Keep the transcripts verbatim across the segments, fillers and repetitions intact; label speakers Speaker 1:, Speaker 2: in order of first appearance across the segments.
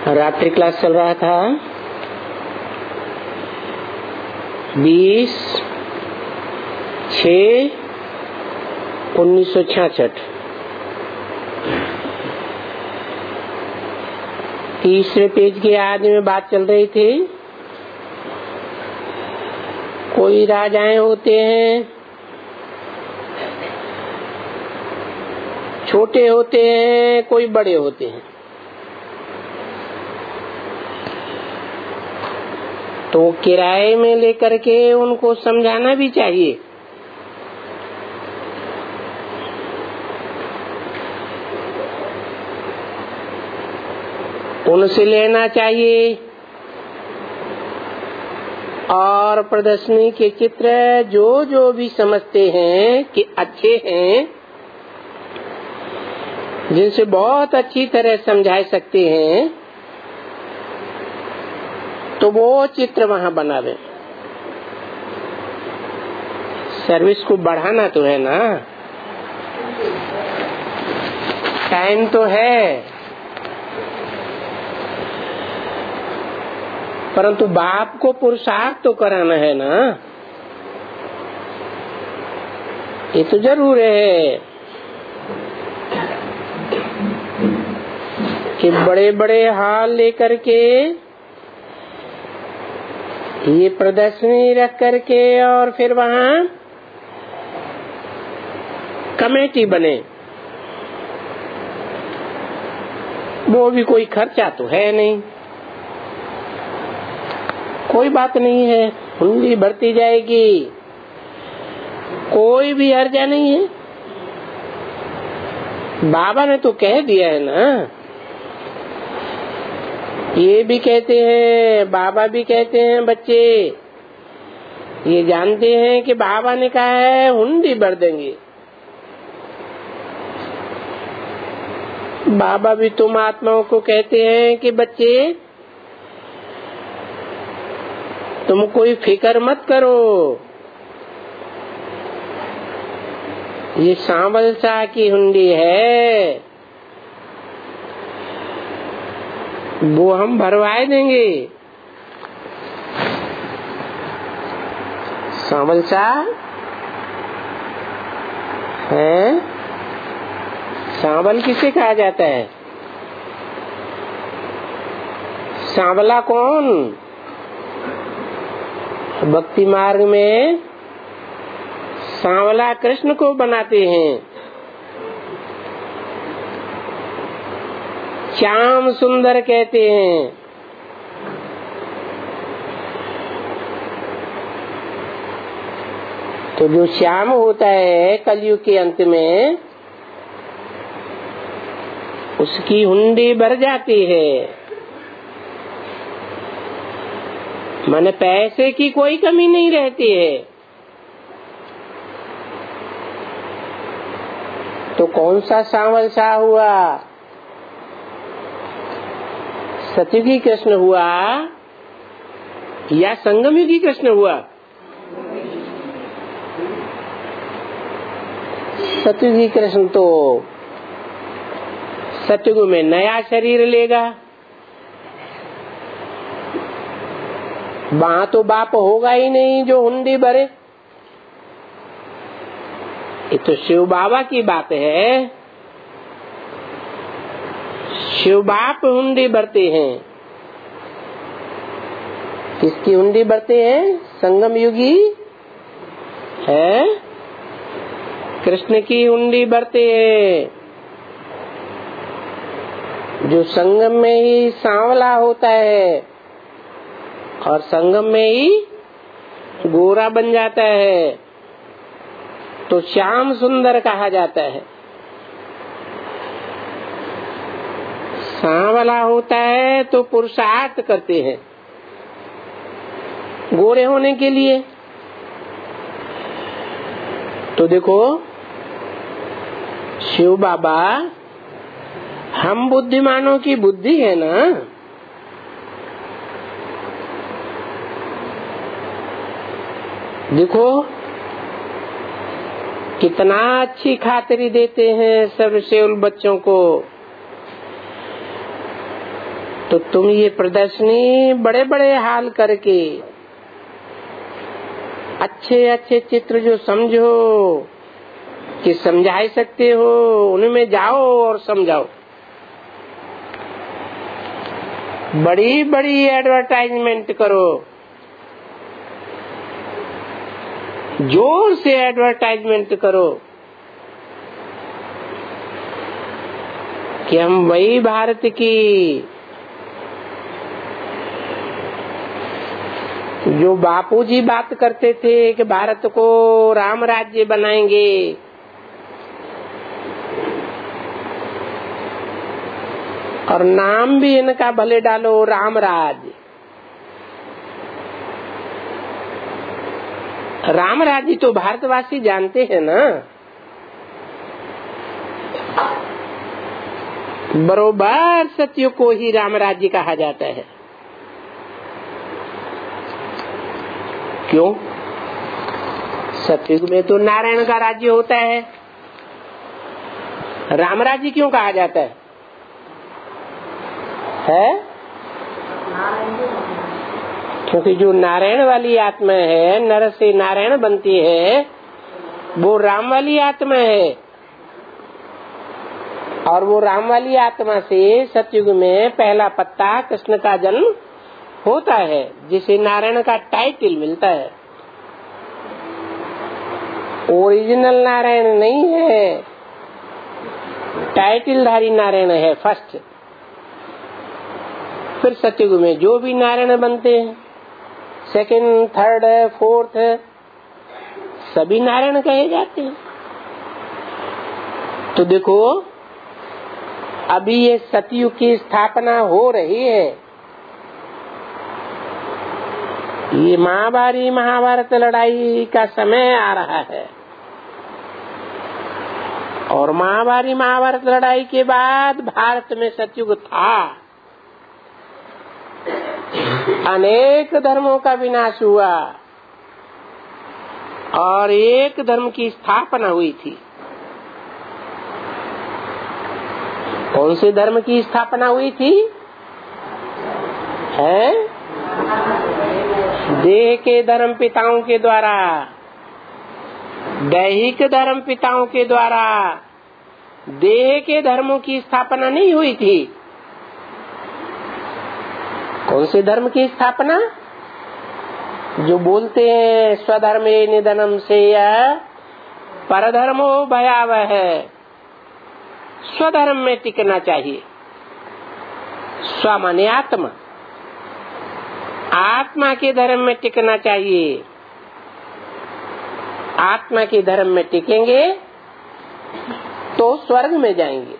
Speaker 1: रात्रि क्लास चल रहा था बीस छः उन्नीस सौ छियासठ। तीसरे पेज के आदि में बात चल रही थी। कोई राजाएं होते हैं, छोटे होते हैं, कोई बड़े होते हैं। तो किराए में लेकर के उनको समझाना भी चाहिए। उनसे लेना चाहिए और प्रदर्शनी के चित्र जो जो भी समझते हैं कि अच्छे हैं, जिनसे बहुत अच्छी तरह समझा सकते हैं, तो वो चित्र वहां बनावे। सर्विस को बढ़ाना तो है ना, टाइम तो है, परंतु बाप को पुरुषार्थ तो कराना है ना। ये तो जरूर है कि बड़े बड़े हॉल लेकर के ये प्रदर्शनी रख करके और फिर वहाँ कमेटी बने, वो भी कोई खर्चा तो है नहीं। कोई बात नहीं है, हुंडी बढ़ती जाएगी, कोई भी हर्जा नहीं है। बाबा ने तो कह दिया है ना। ये भी कहते हैं, बाबा भी कहते हैं, बच्चे ये जानते हैं कि बाबा ने कहा है हुंडी भर देंगे। बाबा भी तुम आत्माओं को कहते हैं कि बच्चे तुम कोई फिक्र मत करो, ये सांवल शाह की हुंडी है, वो हम भरवाए देंगे। सांवल शाह है, सांवल किसे कहा जाता है? सांवला कौन? भक्ति मार्ग में सांवला कृष्ण को बनाते हैं, श्याम सुंदर कहते हैं। तो जो श्याम होता है कलयुग के अंत में, उसकी हुंडी भर जाती है। माने पैसे की कोई कमी नहीं रहती है। तो कौन सा सांवल शाह हुआ? सतयुगी कृष्ण हुआ या संगमयुगी कृष्ण हुआ? सतयुगी कृष्ण तो सतयुग में नया शरीर लेगा, वहां तो बाप होगा ही नहीं जो हुंडी भरे। ये तो शिव बाबा की बात है। शिव बाप हुंडी भरते हैं। किसकी हुंडी भरते हैं? संगम युगी है, कृष्ण की हुंडी भरते हैं। जो संगम में ही सांवला होता है और संगम में ही गोरा बन जाता है, तो श्याम सुंदर कहा जाता है। सांवला होता है तो पुरुषार्थ करते हैं गोरे होने के लिए। तो देखो, शिव बाबा हम बुद्धिमानों की बुद्धि है ना। देखो कितना अच्छी खातिरी देते हैं सब सेवल बच्चों को। तो तुम ये प्रदर्शनी बड़े बड़े हाल करके अच्छे अच्छे चित्र जो समझो कि समझा सकते हो, उनमें जाओ और समझाओ। बड़ी बड़ी एडवर्टाइजमेंट करो, जोर से एडवर्टाइजमेंट करो कि हम वही भारत की जो बापूजी बात करते थे कि भारत को राम राज्य बनाएंगे, और नाम भी इनका भले डालो राम राज्य। राम राज्य तो भारतवासी जानते हैं ना, बरोबर सत्य को ही राम राज्य कहा जाता है। क्यों? सतयुग में तो नारायण का राज्य होता है, राम राज्य क्यों कहा जाता है? है क्योंकि जो नारायण वाली आत्मा है, नर से नारायण बनती है, वो राम वाली आत्मा है। और वो राम वाली आत्मा से सतयुग में पहला पत्ता कृष्ण का जन्म होता है, जिसे नारायण का टाइटल मिलता है। ओरिजिनल नारायण नहीं है, टाइटलधारी नारायण है फर्स्ट। फिर सतयुग में जो भी नारायण बनते हैं, सेकंड, थर्ड, फोर्थ, सभी नारायण कहे जाते हैं। तो देखो, अभी ये सतयुग की स्थापना हो रही है। ये महाभारत महाभारत लड़ाई का समय आ रहा है, और महाभारत महाभारत लड़ाई के बाद भारत में सतयुग था। अनेक धर्मों का विनाश हुआ और एक धर्म की स्थापना हुई थी। कौन से धर्म की स्थापना हुई थी? है देह के धर्म पिताओं के द्वारा, दैहिक धर्म पिताओं के द्वारा। देह के धर्मों की स्थापना नहीं हुई थी। कौन से धर्म की स्थापना? जो बोलते हैं स्वधर्मे निधनम से परधर्मो भयावह है। स्वधर्म में टिकना चाहिए। स्व माने आत्मा, आत्मा के धर्म में टिकना चाहिए। आत्मा के धर्म में टिकेंगे तो स्वर्ग में जाएंगे,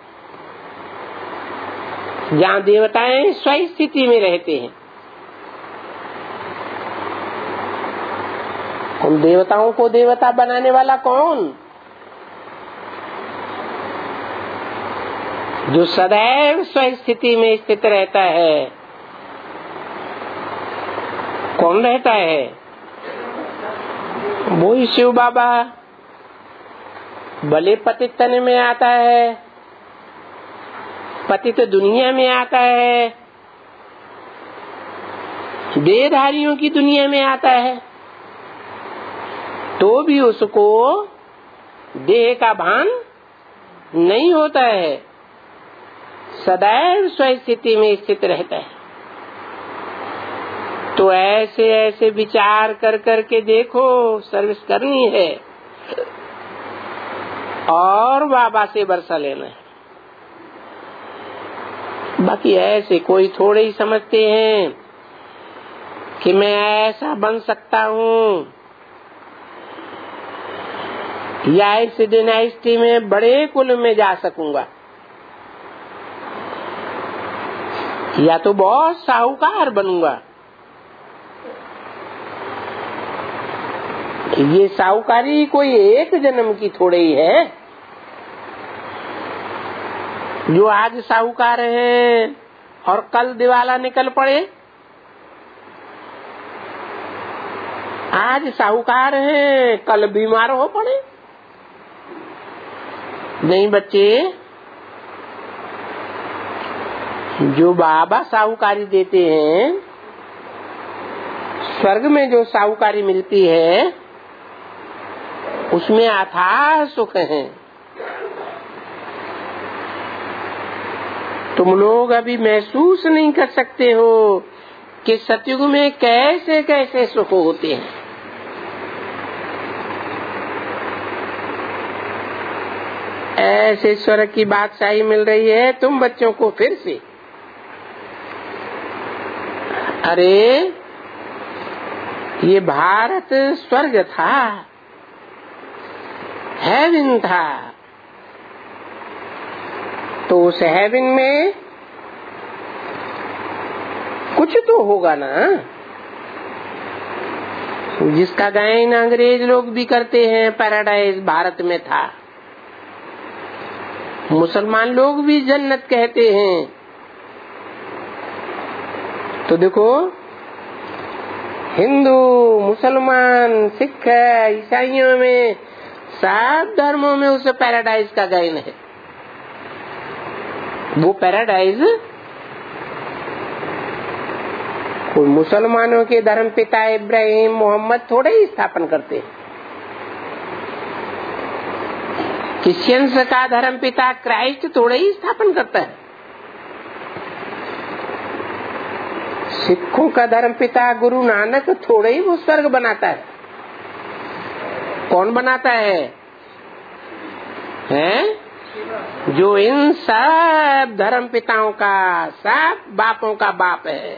Speaker 1: जहाँ देवताएं स्व स्थिति में रहते हैं। उन देवताओं को देवता बनाने वाला कौन? जो सदैव स्व स्थिति में स्थित रहता है। कौन रहता है? वो ही शिव बाबा। भले पतित तन में आता है, पतित दुनिया में आता है, देहधारियों की दुनिया में आता है, तो भी उसको देह का भान नहीं होता है, सदैव स्व स्थिति में स्थित रहता है। तो ऐसे ऐसे विचार कर कर के देखो, सर्विस करनी है और बाबा से बरसा लेना है। बाकी ऐसे कोई थोड़े ही समझते हैं कि मैं ऐसा बन सकता हूँ, या इस डिनाइस्टी में बड़े कुल में जा सकूंगा, या तो बहुत साहूकार बनूंगा। ये साहूकारी कोई एक जन्म की थोड़े ही है। जो आज साहूकार हैं और कल दिवाला निकल पड़े। आज साहूकार हैं, कल बीमार हो पड़े। नहीं बच्चे, जो बाबा साहूकारी देते हैं, स्वर्ग में जो साहूकारी मिलती है उसमें अथाह सुख है। तुम लोग अभी महसूस नहीं कर सकते हो कि सतयुग में कैसे कैसे सुख होते हैं। ऐसे स्वर्ग की बादशाही मिल रही है तुम बच्चों को फिर से। अरे ये भारत स्वर्ग था, हेवन था, तो उस हेवन में कुछ तो होगा ना, जिसका गायन अंग्रेज लोग भी करते हैं। पैराडाइज भारत में था। मुसलमान लोग भी जन्नत कहते हैं। तो देखो, हिंदू, मुसलमान, सिख, ईसाइयों में, सब धर्मों में उस पैराडाइज का गायन है। वो पैराडाइज कोई मुसलमानों के धर्म पिता इब्राहिम मोहम्मद थोड़े ही स्थापन करते हैं। क्रिश्चियंस का धर्म पिता क्राइस्ट थोड़े ही स्थापन करता है। सिखों का धर्म पिता गुरु नानक थोड़े ही वो स्वर्ग बनाता है। कौन बनाता है? हैं? जो इन सब धर्म पिताओं का, सब बापों का बाप है।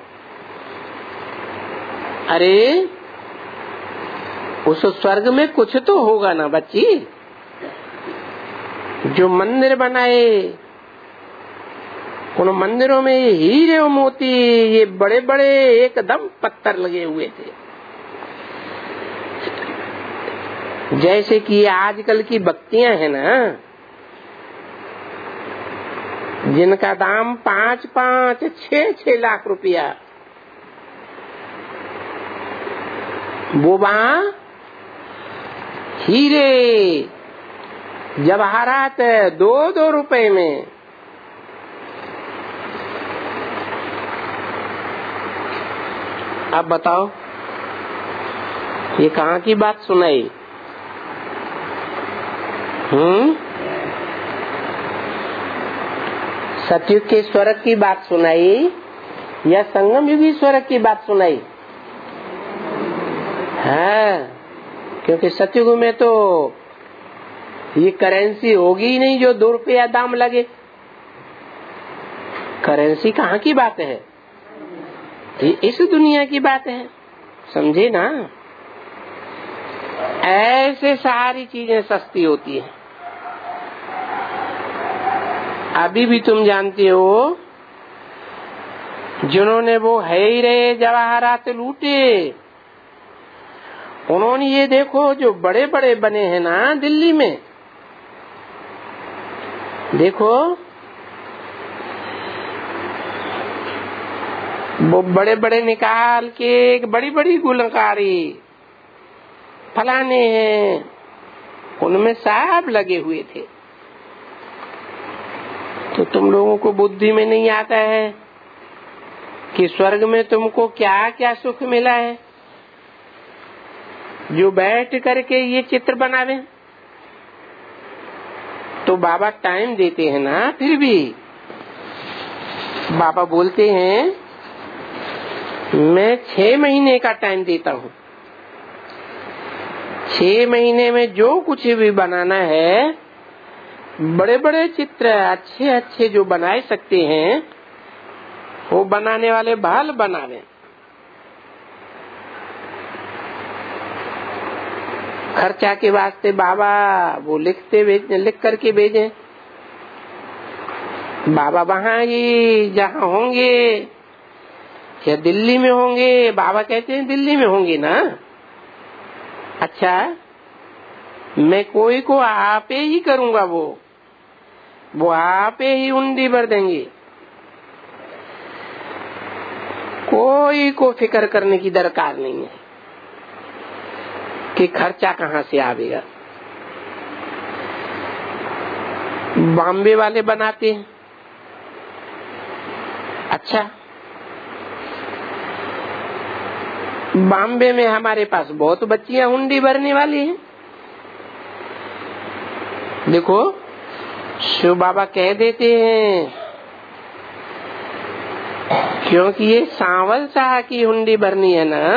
Speaker 1: अरे उस स्वर्ग में कुछ तो होगा ना बच्ची। जो मंदिर बनाए, उन मंदिरों में ये हीरे और मोती, ये बड़े बड़े एकदम पत्थर लगे हुए थे। जैसे कि आजकल की बत्तियां है ना, जिनका दाम पांच पांच छह छह लाख रुपया, वो वहां हीरे जवाहरात दो दो रुपए में। अब बताओ ये कहाँ की बात सुनाई? हम्म सतयुग के स्वर्ग की बात सुनाई या संगम युगी स्वर्ग की बात सुनाई? हाँ, क्योंकि सतयुग में तो ये करेंसी होगी ही नहीं जो दो रुपया दाम लगे। करेंसी कहाँ की बात है? ये इस दुनिया की बात है, समझे ना। ऐसे सारी चीजें सस्ती होती हैं। अभी भी तुम जानते हो, जिन्होंने वो हीरे जवाहरात लूटे, उन्होंने ये देखो जो बड़े बड़े बने हैं ना दिल्ली में, देखो वो बड़े बड़े निकाल के एक बड़ी बड़ी गुलकारी फलाने हैं, उनमें सब लगे हुए थे। तो तुम लोगों को बुद्धि में नहीं आता है कि स्वर्ग में तुमको क्या क्या सुख मिला है जो बैठ करके ये चित्र बनावे। तो बाबा टाइम देते हैं ना, फिर भी बाबा बोलते हैं मैं छह महीने का टाइम देता हूँ। छह महीने में जो कुछ भी बनाना है, बड़े बड़े चित्र अच्छे अच्छे जो बनाए सकते हैं, वो बनाने वाले भाल बना लें। खर्चा के वास्ते बाबा वो लिखते भेजे, लिख करके भेजे। बाबा वहाँ ही जहाँ होंगे, या दिल्ली में होंगे, बाबा कहते हैं दिल्ली में होंगे ना। अच्छा, मैं कोई को आपे ही करूँगा, वो वो आपे ही उंडी भर देंगे। कोई को फिक्र करने की दरकार नहीं है कि खर्चा कहाँ से आवेगा। बॉम्बे वाले बनाते हैं, अच्छा, बॉम्बे में हमारे पास बहुत बच्चियां हुंडी भरने वाली हैं। देखो शिव बाबा कह देते हैं, क्योंकि ये सांवल शाह की हुंडी भरनी है ना,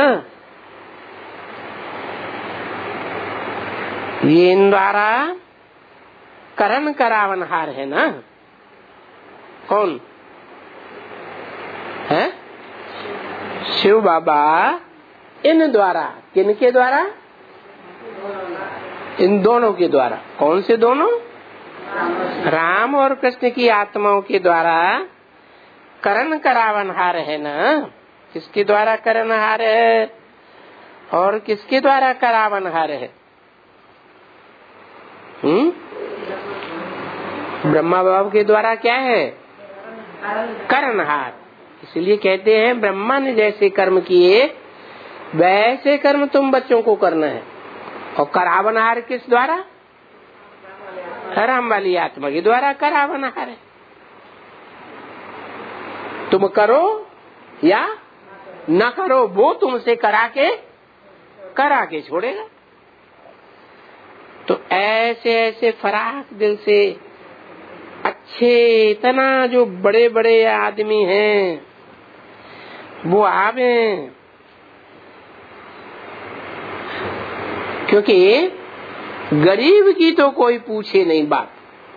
Speaker 1: ये इन द्वारा करण करावनहार है ना। कौन है? शिव बाबा इन द्वारा, किनके द्वारा? इन दोनों के द्वारा। कौन से दोनों? राम और कृष्ण की आत्माओं के द्वारा करण करावनहार है ना। किसके द्वारा करणहार है और किसके द्वारा करावनहार है? हम्म ब्रह्मा बाबा के द्वारा क्या है? करणहार। इसलिए कहते हैं ब्रह्मा ने जैसे कर्म किए वैसे कर्म तुम बच्चों को करना है। और करावनहार किस द्वारा? राम वाली आत्मा के द्वारा करावनहार है। तुम करो या न करो, वो तुमसे करा के करा के छोड़ेगा। तो ऐसे ऐसे फराक दिल से अच्छे, इतना जो बड़े बड़े आदमी हैं वो आवे, क्योंकि गरीब की तो कोई पूछे नहीं बात।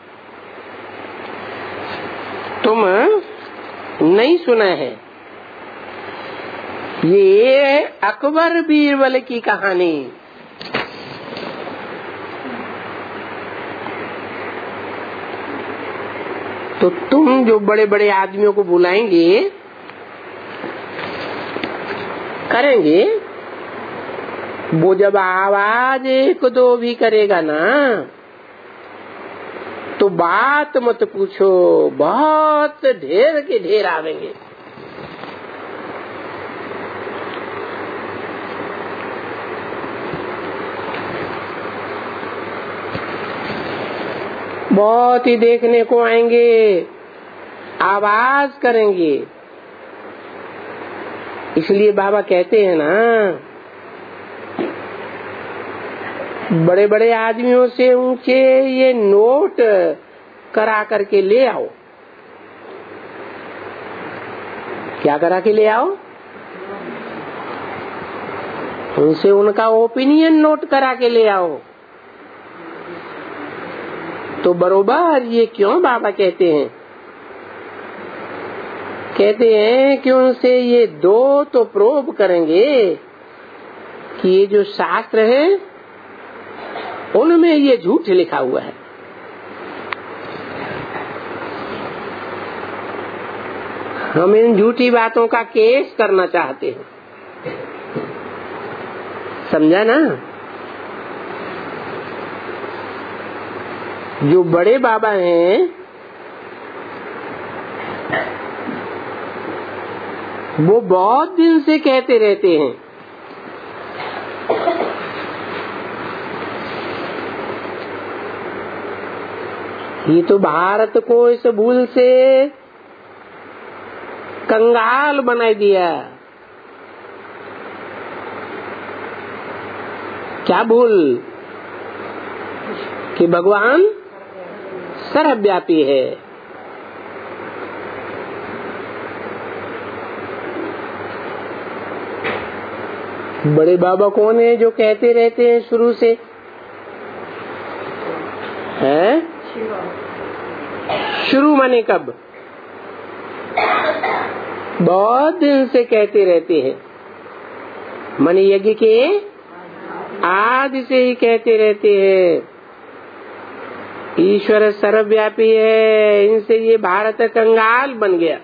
Speaker 1: तुम नहीं सुना है ये अकबर बीरबल की कहानी? तो तुम जो बड़े बड़े आदमियों को बुलाएंगे करेंगे, वो जब आवाज एक दो भी करेगा ना तो बात मत पूछो, बहुत ढेर के ढेर आवेंगे। बहुत ही देखने को आएंगे, आवाज करेंगे। इसलिए बाबा कहते हैं ना, बड़े बड़े आदमियों से ऊंचे ये नोट करा करके ले आओ। क्या करा के ले आओ? उनसे उनका ओपिनियन नोट करा के ले आओ। तो बरोबर ये क्यों बाबा कहते हैं? कहते हैं कि उनसे ये दो तो प्रोब करेंगे कि ये जो शास्त्र है उनमें ये झूठ लिखा हुआ है। हम इन झूठी बातों का केस करना चाहते हैं, समझा ना? जो बड़े बाबा हैं वो बहुत दिन से कहते रहते हैं ये तो भारत को इस भूल से कंगाल बना दिया। क्या भूल? कि भगवान सर्वव्यापी है। बड़े बाबा कौन है जो कहते रहते हैं शुरू से? हैं? शुरू माने कब? बहुत दिन से कहते रहते हैं। मन यज्ञ के आदि से ही कहते रहते हैं ईश्वर सर्वव्यापी है। इनसे ये भारत कंगाल बन गया।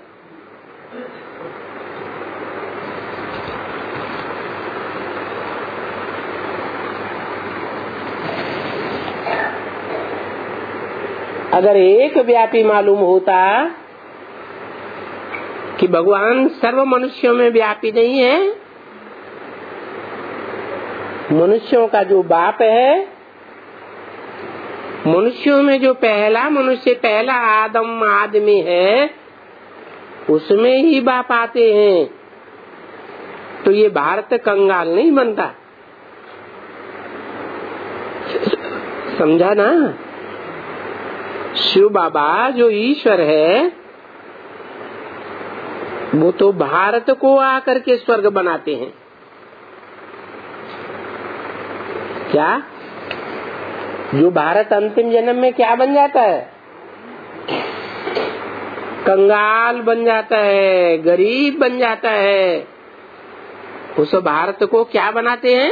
Speaker 1: अगर एक व्यापी मालूम होता कि भगवान सर्व मनुष्यों में व्यापी नहीं है, मनुष्यों का जो बाप है, मनुष्यों में जो पहला मनुष्य, पहला आदम आदमी है, उसमें ही बाप आते हैं, तो ये भारत कंगाल नहीं बनता। समझा ना? शिव बाबा जो ईश्वर है वो तो भारत को आकर के स्वर्ग बनाते हैं। क्या? जो भारत अंतिम जन्म में क्या बन जाता है? कंगाल बन जाता है, गरीब बन जाता है। उस भारत को क्या बनाते हैं?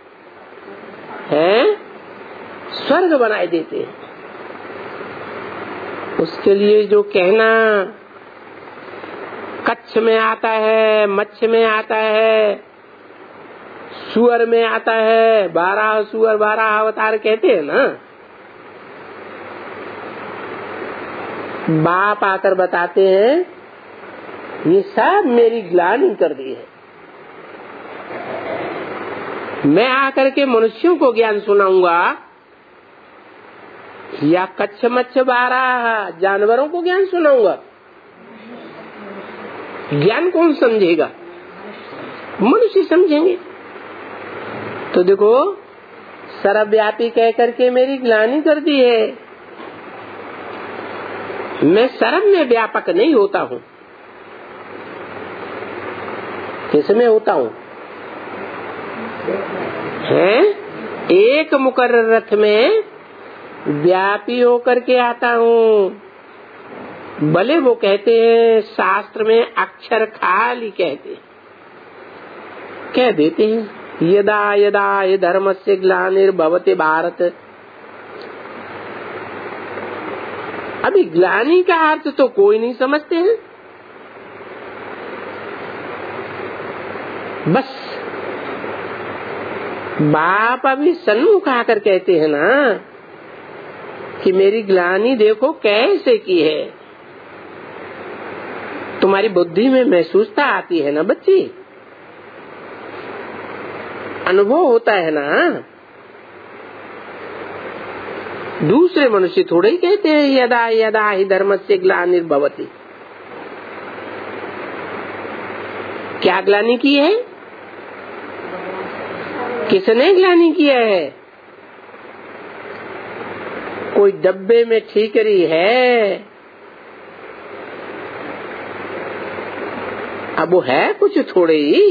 Speaker 1: हैं? स्वर्ग बनाए देते हैं। उसके लिए जो कहना कच्छ में आता है, मच्छ में आता है, सुअर में आता है, बारह सुअर बारह अवतार कहते हैं ना, बाप आकर बताते हैं ये सब मेरी ग्लानि कर दी है। मैं आकर के मनुष्यों को ज्ञान सुनाऊंगा या कच्छ मच्छ बारह जानवरों को ज्ञान सुनाऊंगा? ज्ञान कौन समझेगा? मनुष्य समझेंगे। तो देखो, सर्वव्यापी कह करके मेरी ग्लानि कर दी है। मैं सर्व में व्यापक नहीं होता हूँ। किसमें होता हूँ? हैं? एक मुकर्रर रथ में व्यापी होकर के आता हूँ। भले वो कहते हैं शास्त्र में अक्षर खाली कहते हैं, कह देते हैं यदा यदा ये धर्मस्य ग्लानिर्भवति भारत। अभी ग्लानि का अर्थ तो कोई नहीं समझते हैं। बस बाप अभी सन्मुख आकर कहते हैं ना कि मेरी ग्लानि देखो कैसे की है। तुम्हारी बुद्धि में महसूसता आती है ना बच्ची, अनुभव होता है ना। दूसरे मनुष्य थोड़े ही कहते हैं यदा यदा ही धर्मस्य ग्लानिर्भवति। क्या ग्लानि की है? किसने ग्लानि किया है? कोई डब्बे में ठीकरी है, अब वो है कुछ थोड़े ही।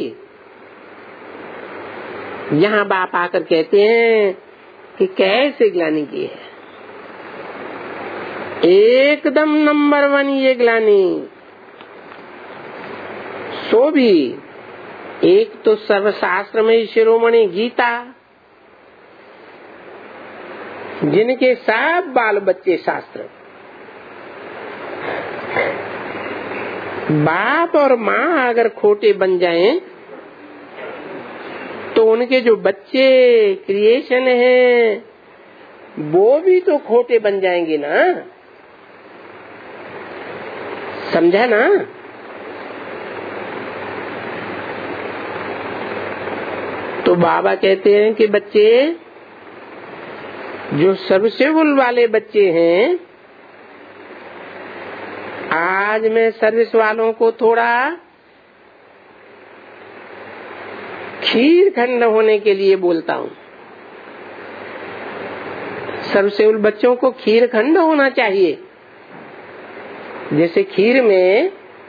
Speaker 1: यहाँ बाप आकर कहते हैं कि कैसे ग्लानि की है। एकदम नंबर वन ये ग्लानि। सो भी एक तो सर्वशास्त्र में शिरोमणि गीता, जिनके सब बाल बच्चे शास्त्र, बाप और माँ अगर खोटे बन जाएं तो उनके जो बच्चे क्रिएशन हैं वो भी तो खोटे बन जाएंगे ना। समझा ना? तो बाबा कहते हैं कि बच्चे जो सबसे उल वाले बच्चे हैं, आज मैं सर्विस वालों को थोड़ा खीर खंड होने के लिए बोलता हूँ। सबसे उल बच्चों को खीर खंड होना चाहिए। जैसे खीर में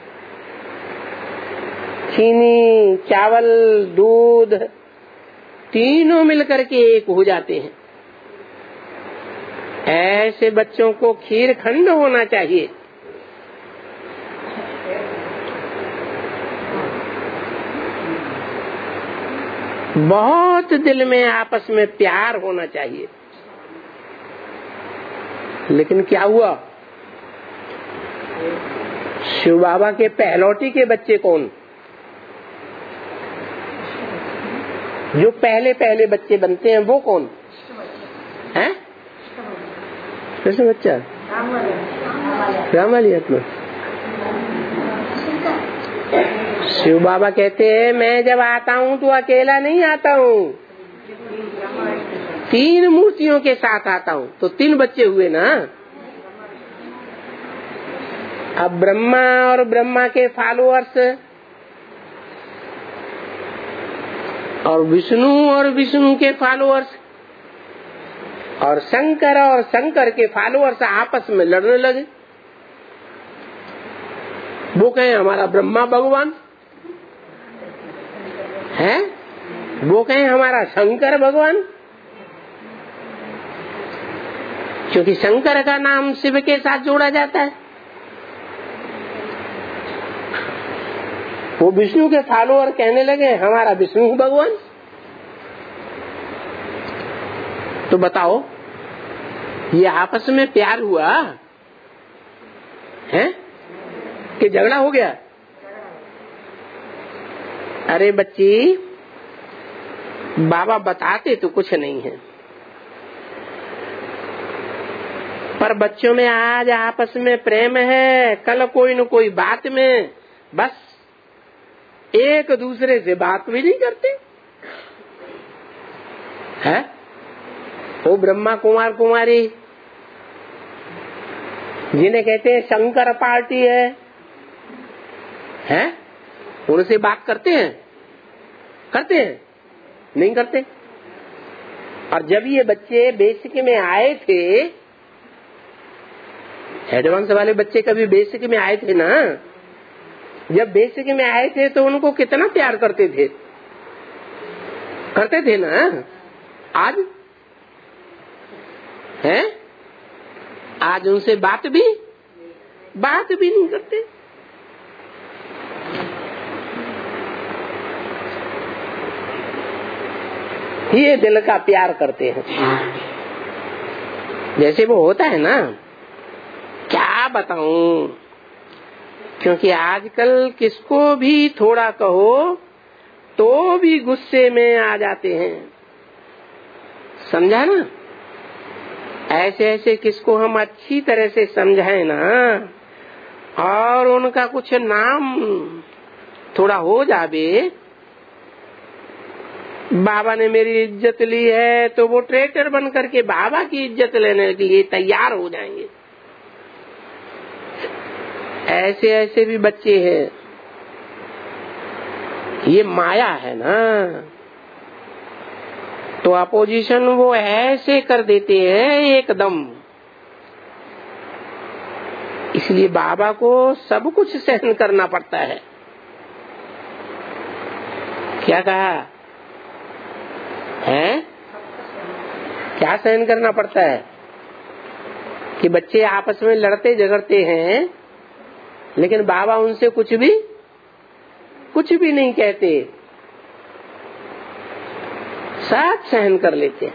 Speaker 1: चीनी, चावल, दूध तीनों मिलकर के एक हो जाते हैं, ऐसे बच्चों को खीर खंड होना चाहिए। बहुत दिल में आपस में प्यार होना चाहिए। लेकिन क्या हुआ? शिव बाबा के पहलौटी के बच्चे कौन? जो पहले पहले बच्चे बनते हैं वो कौन है? कैसे बच्चा? रामालिया में शिव बाबा कहते हैं मैं जब आता हूँ तो अकेला नहीं आता हूँ, तीन मूर्तियों के साथ आता हूँ। तो तीन बच्चे हुए ना। अब ब्रह्मा और ब्रह्मा के फॉलोअर्स और विष्णु और विष्णु के फॉलोअर्स और शंकर और शंकर के फॉलोअर्स आपस में लड़ने लगे। वो कहे हमारा ब्रह्मा भगवान है, वो कहे हमारा शंकर भगवान, क्योंकि शंकर का नाम शिव के साथ जोड़ा जाता है। वो विष्णु के फॉलोअर कहने लगे हमारा विष्णु भगवान। तो बताओ ये आपस में प्यार हुआ है कि झगड़ा हो गया? अरे बच्ची, बाबा बताते तो कुछ नहीं है, पर बच्चों में आज आपस में प्रेम है, कल कोई न कोई बात में बस एक दूसरे से बात भी नहीं करते है। वो ब्रह्मा कुमार कुमारी जिन्हें कहते हैं शंकर पार्टी है, हैं? उनसे बात करते हैं? करते हैं? नहीं करते। और जब ये बच्चे बेसिक में आए थे, एडवांस वाले बच्चे कभी बेसिक में आए थे ना, जब बेसिक में आए थे तो उनको कितना प्यार करते थे, करते थे ना। आज है, आज उनसे बात भी बात भी नहीं करते। ये दिल का प्यार करते हैं। जैसे वो होता है ना, क्या बताऊं, क्योंकि आजकल किसको भी थोड़ा कहो तो भी गुस्से में आ जाते हैं, समझा ना। ऐसे ऐसे किसको हम अच्छी तरह से समझाएं ना, और उनका कुछ नाम थोड़ा हो जावे, बाबा ने मेरी इज्जत ली है, तो वो ट्रैक्टर बन करके बाबा की इज्जत लेने के लिए तैयार हो जाएंगे। ऐसे ऐसे भी बच्चे हैं। ये माया है ना, तो अपोजिशन वो ऐसे कर देते हैं एकदम। इसलिए बाबा को सब कुछ सहन करना पड़ता है। क्या कहा है? क्या सहन करना पड़ता है? कि बच्चे आपस में लड़ते झगड़ते हैं, लेकिन बाबा उनसे कुछ भी कुछ भी नहीं कहते, सब सहन कर लेते।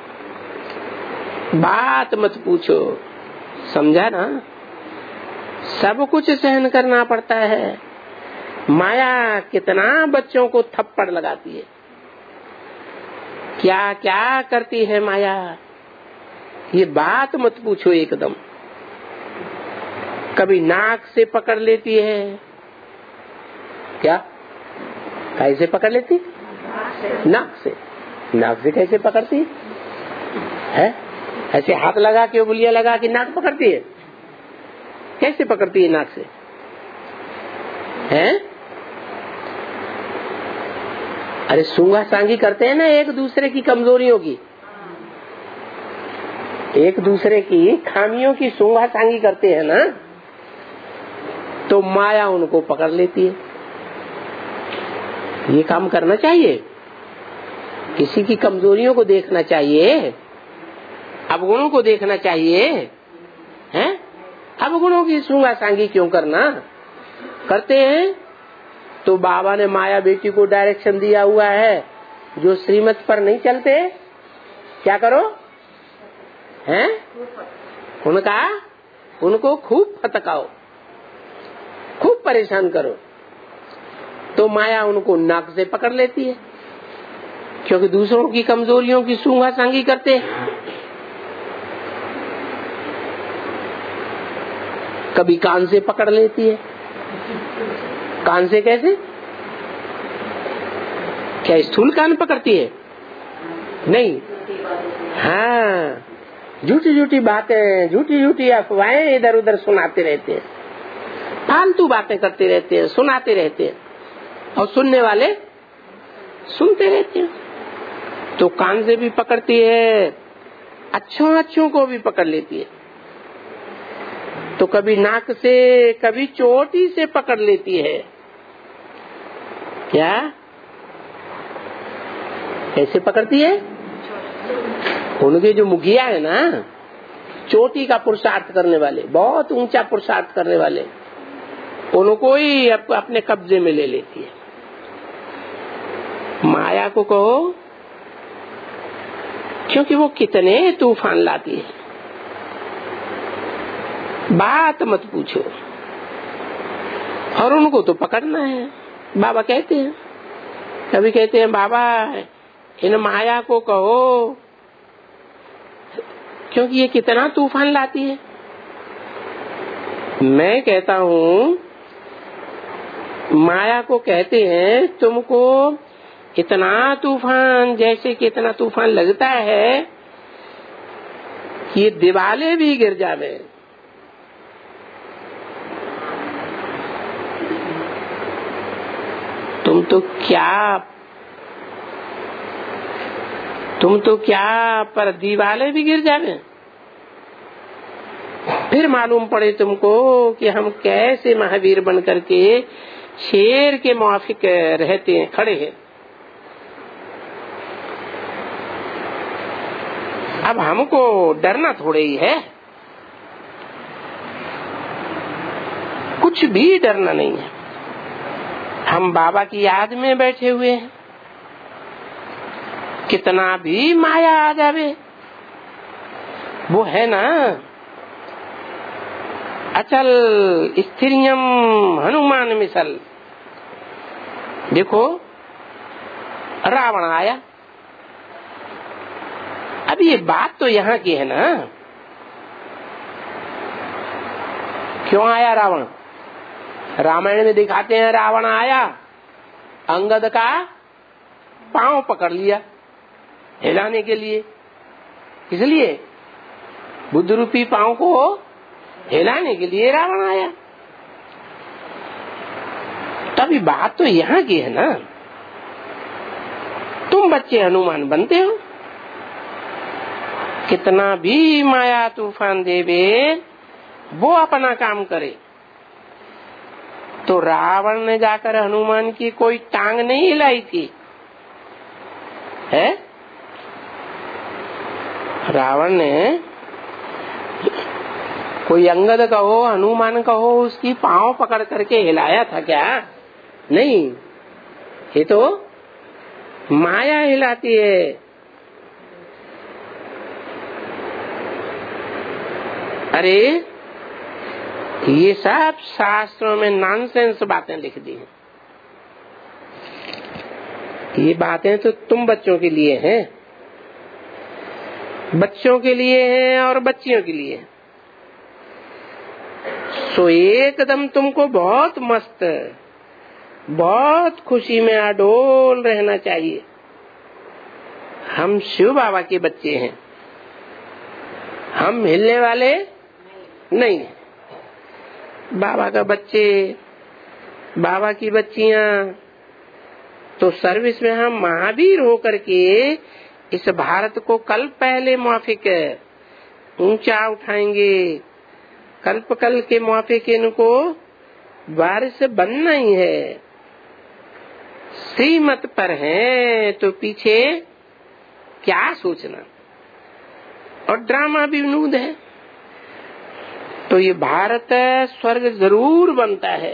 Speaker 1: बात मत पूछो, समझा ना। सब कुछ सहन करना पड़ता है। माया कितना बच्चों को थप्पड़ लगाती है, क्या क्या करती है माया, ये बात मत पूछो एकदम। कभी नाक से पकड़ लेती है, क्या कैसे पकड़ लेती? नाक से। नाक से कैसे पकड़ती है? ऐसे हाथ लगा के उंगलियां लगा के नाक पकड़ती है? कैसे पकड़ती है नाक से? हैं? अरे सूंघा सांगी करते हैं ना एक दूसरे की कमजोरियों की, एक दूसरे की खामियों की सूंघा सांगी करते हैं ना, तो माया उनको पकड़ लेती है। ये काम करना चाहिए, किसी की कमजोरियों को देखना चाहिए, अवगुणों को देखना चाहिए, हैं? अवगुणों की सूंघा सांगी क्यों करना? करते हैं तो बाबा ने माया बेटी को डायरेक्शन दिया हुआ है, जो श्रीमत पर नहीं चलते क्या करो, हैं? उनका उनको खूब फटकाओ, खूब परेशान करो, तो माया उनको नाक से पकड़ लेती है, क्योंकि दूसरों की कमजोरियों की सूंघा सांगी करते हैं। कभी कान से पकड़ लेती है। कान से कैसे? क्या स्थूल कान पकड़ती है? नहीं, हाँ, झूठी झूठी बातें, झूठी झूठी अफवाहें इधर उधर सुनाते रहते हैं। फालतू बातें करते रहते हैं, सुनाते रहते हैं, और सुनने वाले सुनते रहते हैं। तो कान से भी पकड़ती है, अच्छों अच्छों को भी पकड़ लेती है, तो कभी नाक से कभी चोटी से पकड़ लेती है। क्या कैसे पकड़ती है? उनके जो मुखिया है ना, चोटी का पुरुषार्थ करने वाले, बहुत ऊंचा पुरुषार्थ करने वाले, उनको ही अपने कब्जे में ले लेती है। माया को कहो, क्योंकि वो कितने तूफान लाती है, बात मत पूछो, और उनको तो पकड़ना है। बाबा कहते हैं, कभी कहते हैं बाबा इन माया को कहो, क्योंकि ये कितना तूफान लाती है। मैं कहता हूँ माया को कहते हैं तुमको इतना तूफान, जैसे कि इतना तूफान लगता है कि ये दीवारें भी गिर जावे। तुम तो क्या तुम तो क्या पर दीवारें भी गिर जावे, फिर मालूम पड़े तुमको कि हम कैसे महावीर बन करके शेर के मुआफिक रहते हैं, खड़े हैं। अब हमको डरना थोड़े ही है, कुछ भी डरना नहीं है। हम बाबा की याद में बैठे हुए हैं, कितना भी माया आ जावे, वो है ना अचल स्थिरियम हनुमान मिसल। देखो रावण आया, अब ये बात तो यहाँ की है ना, क्यों आया रावण? रामायण में दिखाते हैं रावण आया, अंगद का पांव पकड़ लिया हिलाने के लिए, इसलिए बुद्ध रूपी पांव को हिलाने के लिए रावण आया। तभी बात तो यहाँ की है ना, तुम बच्चे हनुमान बनते हो, कितना भी माया तूफान देवे वो अपना काम करे। तो रावण ने जाकर हनुमान की कोई टांग नहीं हिलाई थी, है? रावण ने कोई अंगद कहो हनुमान कहो उसकी पांव पकड़ करके हिलाया था क्या? नहीं, ये तो माया हिलाती है। अरे ये सब शास्त्रों में नॉनसेंस बातें लिख दी हैं। ये बातें तो तुम बच्चों के लिए हैं, बच्चों के लिए हैं और बच्चियों के लिए। सो एकदम तुमको बहुत मस्त, बहुत खुशी में अडोल रहना चाहिए। हम शिव बाबा के बच्चे हैं, हम हिलने वाले नहीं हैं। बाबा का बच्चे, बाबा की बच्चियां, तो सर्विस में हम महावीर होकर के इस भारत को कल पहले मुआफिक ऊंचा उठाएंगे, कल्प कल के मुआफिक इनको वारिस बनना ही है। श्रीमत पर है तो पीछे क्या सोचना, और ड्रामा भी विनोद है। तो ये भारत स्वर्ग जरूर बनता है,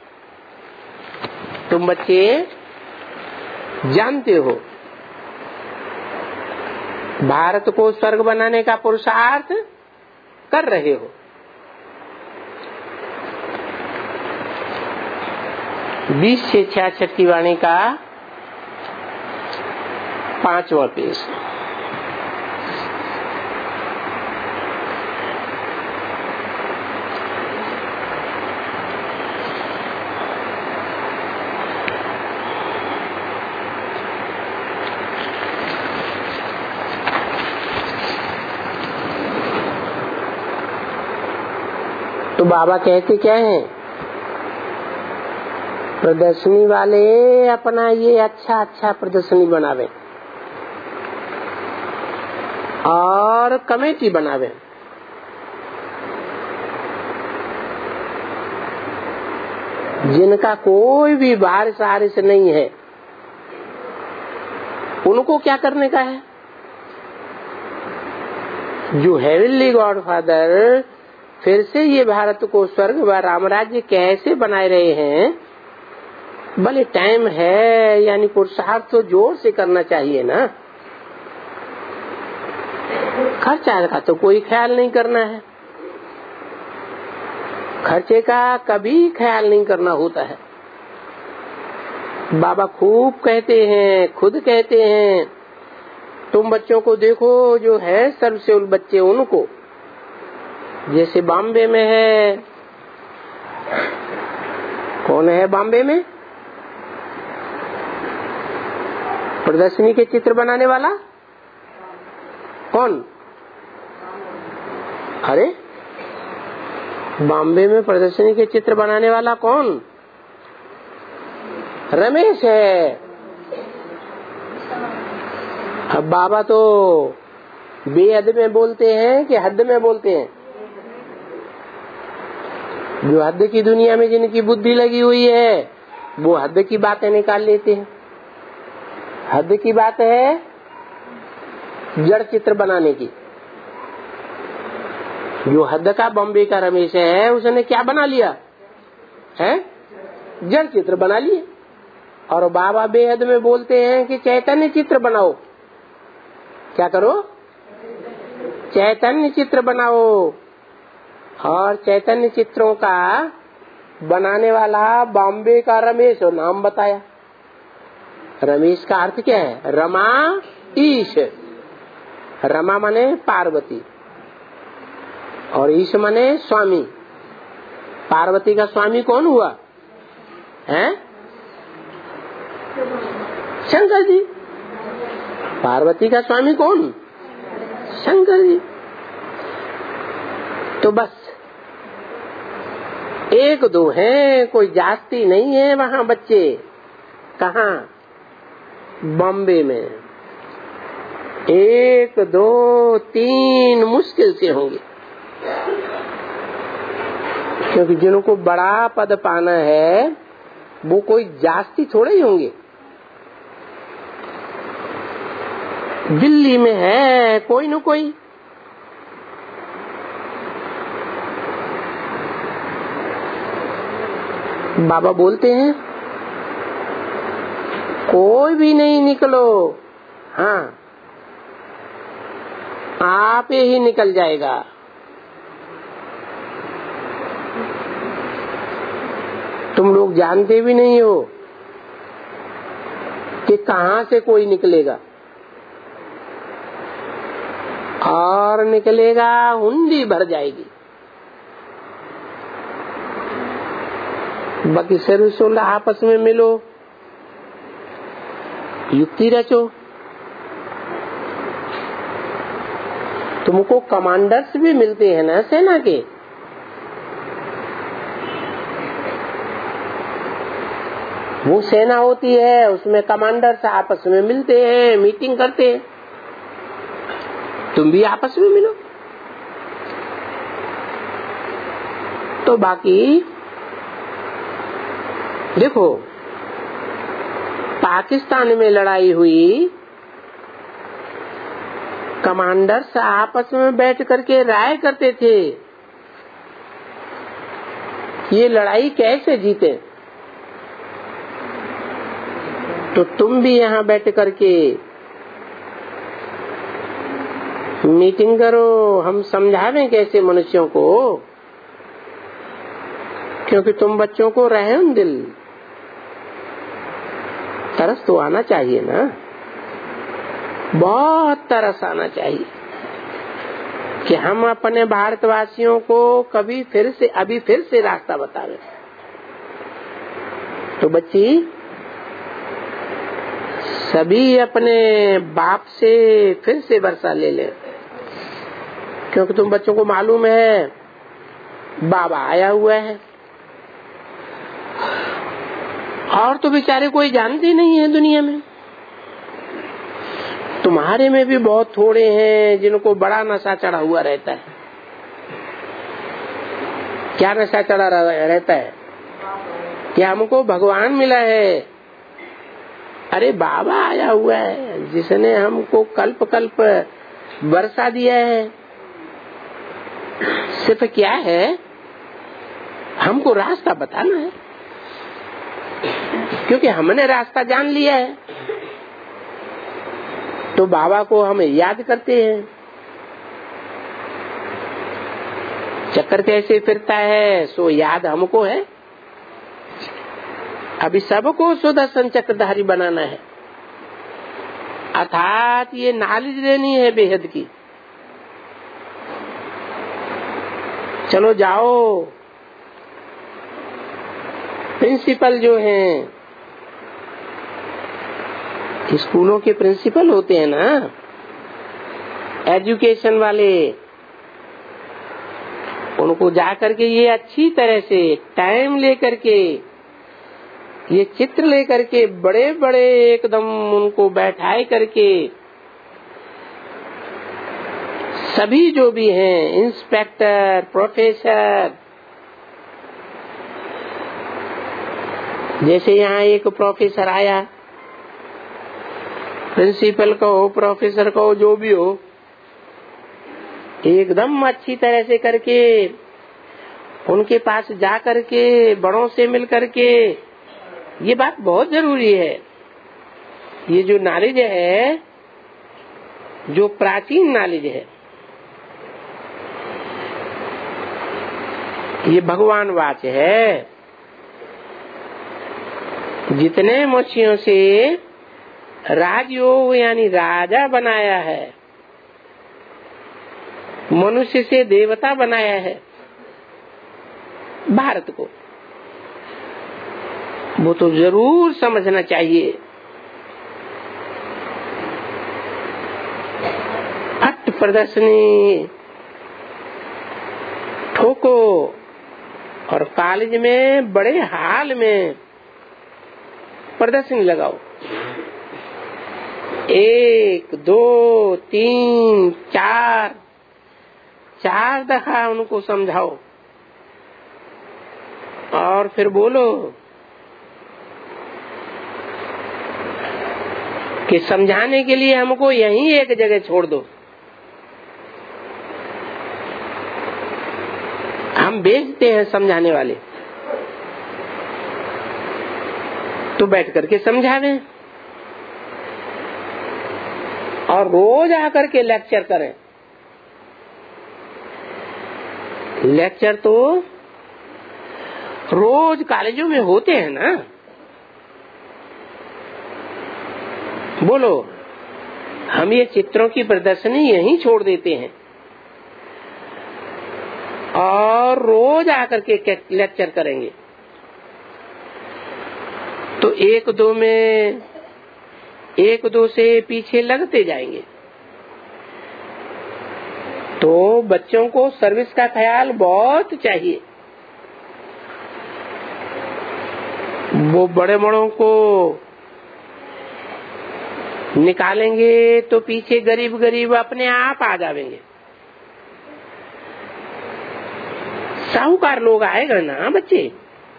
Speaker 1: तुम बच्चे जानते हो। भारत को स्वर्ग बनाने का पुरुषार्थ कर रहे हो। बीस से छियासठ की वाणी का पांचवा पेज। तो बाबा कहते क्या हैं? प्रदर्शनी वाले अपना ये अच्छा अच्छा प्रदर्शनी बनावे और कमेटी बनावे, जिनका कोई भी बारिश आरिश नहीं है, उनको क्या करने का है? जो हेवनली गॉडफादर फिर से ये भारत को स्वर्ग व रामराज्य कैसे बनाए रहे हैं, भले टाइम है, यानी पुरुषार्थ तो जोर से करना चाहिए ना। खर्चा का तो कोई ख्याल नहीं करना है, खर्चे का कभी ख्याल नहीं करना होता है। बाबा खूब कहते हैं, खुद कहते हैं, तुम बच्चों को देखो जो है सर्वसेवल बच्चे, उनको जैसे बॉम्बे में है, कौन है बॉम्बे में प्रदर्शनी के चित्र बनाने वाला? कौन? अरे बॉम्बे में प्रदर्शनी के चित्र बनाने वाला कौन? रमेश है। अब बाबा तो बेहद में बोलते हैं कि हद में बोलते हैं? जो हद की दुनिया में जिनकी बुद्धि लगी हुई है वो हद की बातें निकाल लेते हैं। हद की बात है जड़ चित्र बनाने की। जो हद का बॉम्बे का रमेश है, उसने क्या बना लिया है? जड़ चित्र बना लिए। और बाबा बेहद में बोलते हैं कि चैतन्य चित्र बनाओ। क्या करो? चैतन्य चित्र बनाओ। और चैतन्य चित्रों का बनाने वाला बॉम्बे का रमेश, और नाम बताया। रमेश का अर्थ क्या है? रमा ईश। रमा माने पार्वती और ईश माने स्वामी। पार्वती का स्वामी कौन हुआ है? शंकर जी। पार्वती का स्वामी कौन? शंकर जी। तो बस एक दो हैं, कोई जाति नहीं है वहाँ बच्चे। कहाँ? बॉम्बे में एक दो तीन मुश्किल से होंगे, क्योंकि जिनको बड़ा पद पाना है वो कोई जाति थोड़े ही होंगे। दिल्ली में है कोई न कोई, बाबा बोलते हैं कोई भी नहीं निकलो, हाँ आप ही निकल जाएगा। तुम लोग जानते भी नहीं हो कि कहाँ से कोई निकलेगा, और निकलेगा हुंडी भर जाएगी। बाकी सर्वसोलह आपस में मिलो, युक्ति रचो। तुमको कमांडर्स भी मिलते हैं ना सेना के, वो सेना होती है उसमें कमांडर्स आपस में मिलते हैं, मीटिंग करते हैं। तुम भी आपस में मिलो। तो बाकी देखो, पाकिस्तान में लड़ाई हुई, कमांडर्स आपस में बैठ करके राय करते थे ये लड़ाई कैसे जीते। तो तुम भी यहाँ बैठ करके मीटिंग करो, हम समझावें कैसे मनुष्यों को, क्योंकि तुम बच्चों को रहम दिल, तरस तो आना चाहिए ना, बहुत तरस आना चाहिए कि हम अपने भारतवासियों को कभी फिर से अभी फिर से रास्ता बतावें। तो बच्ची सभी अपने बाप से फिर से वर्षा ले ले, क्योंकि तुम बच्चों को मालूम है बाबा आया हुआ है। और तो बेचारे कोई जानते नहीं है दुनिया में। तुम्हारे में भी बहुत थोड़े हैं जिनको बड़ा नशा चढ़ा हुआ रहता है। क्या नशा चढ़ा रहता है? कि हमको भगवान मिला है। अरे बाबा आया हुआ है जिसने हमको कल्प कल्प वर्षा दिया है। सिर्फ क्या है, हमको रास्ता बताना है, क्योंकि हमने रास्ता जान लिया है। तो बाबा को हम याद करते हैं। चक्कर कैसे फिरता है सो याद हमको है। अभी सबको सुदर्शन चक्रधारी बनाना है, अर्थात ये नॉलेज लेनी है बेहद की। चलो जाओ, प्रिंसिपल जो हैं, स्कूलों के प्रिंसिपल होते हैं ना, एजुकेशन वाले, उनको जा करके ये अच्छी तरह से टाइम लेकर के, ये चित्र लेकर के बड़े बड़े एकदम उनको बैठाए करके, सभी जो भी हैं, इंस्पेक्टर, प्रोफेसर, जैसे यहाँ एक प्रोफेसर आया, प्रिंसिपल कहो, प्रोफेसर कहो, जो भी हो, एकदम अच्छी तरह से करके उनके पास जा करके बड़ों से मिल करके, ये बात बहुत जरूरी है। ये जो नॉलेज है, जो प्राचीन नॉलेज है, ये भगवान वाच है। जितने मनुष्यों से राजयोग यानी राजा बनाया है, मनुष्य से देवता बनाया है भारत को, वो तो जरूर समझना चाहिए। अट प्रदर्शनी ठोको और कॉलेज में बड़े हाल में प्रदर्शनी लगाओ। एक, दो, तीन, चार, चार दफा उनको समझाओ और फिर बोलो कि समझाने के लिए हमको यहीं एक जगह छोड़ दो, हम भेजते हैं समझाने वाले, तो बैठ करके समझावें और रोज आकर के लेक्चर करें। लेक्चर तो रोज कॉलेजों में होते हैं ना। बोलो, हम ये चित्रों की प्रदर्शनी यहीं छोड़ देते हैं और रोज आकर के लेक्चर करेंगे। तो एक दो में एक दो से पीछे लगते जाएंगे, तो बच्चों को सर्विस का ख्याल बहुत चाहिए। वो बड़े बड़ों को निकालेंगे तो पीछे गरीब गरीब अपने आप आ जाएंगे। साहूकार लोग आएगा ना बच्चे,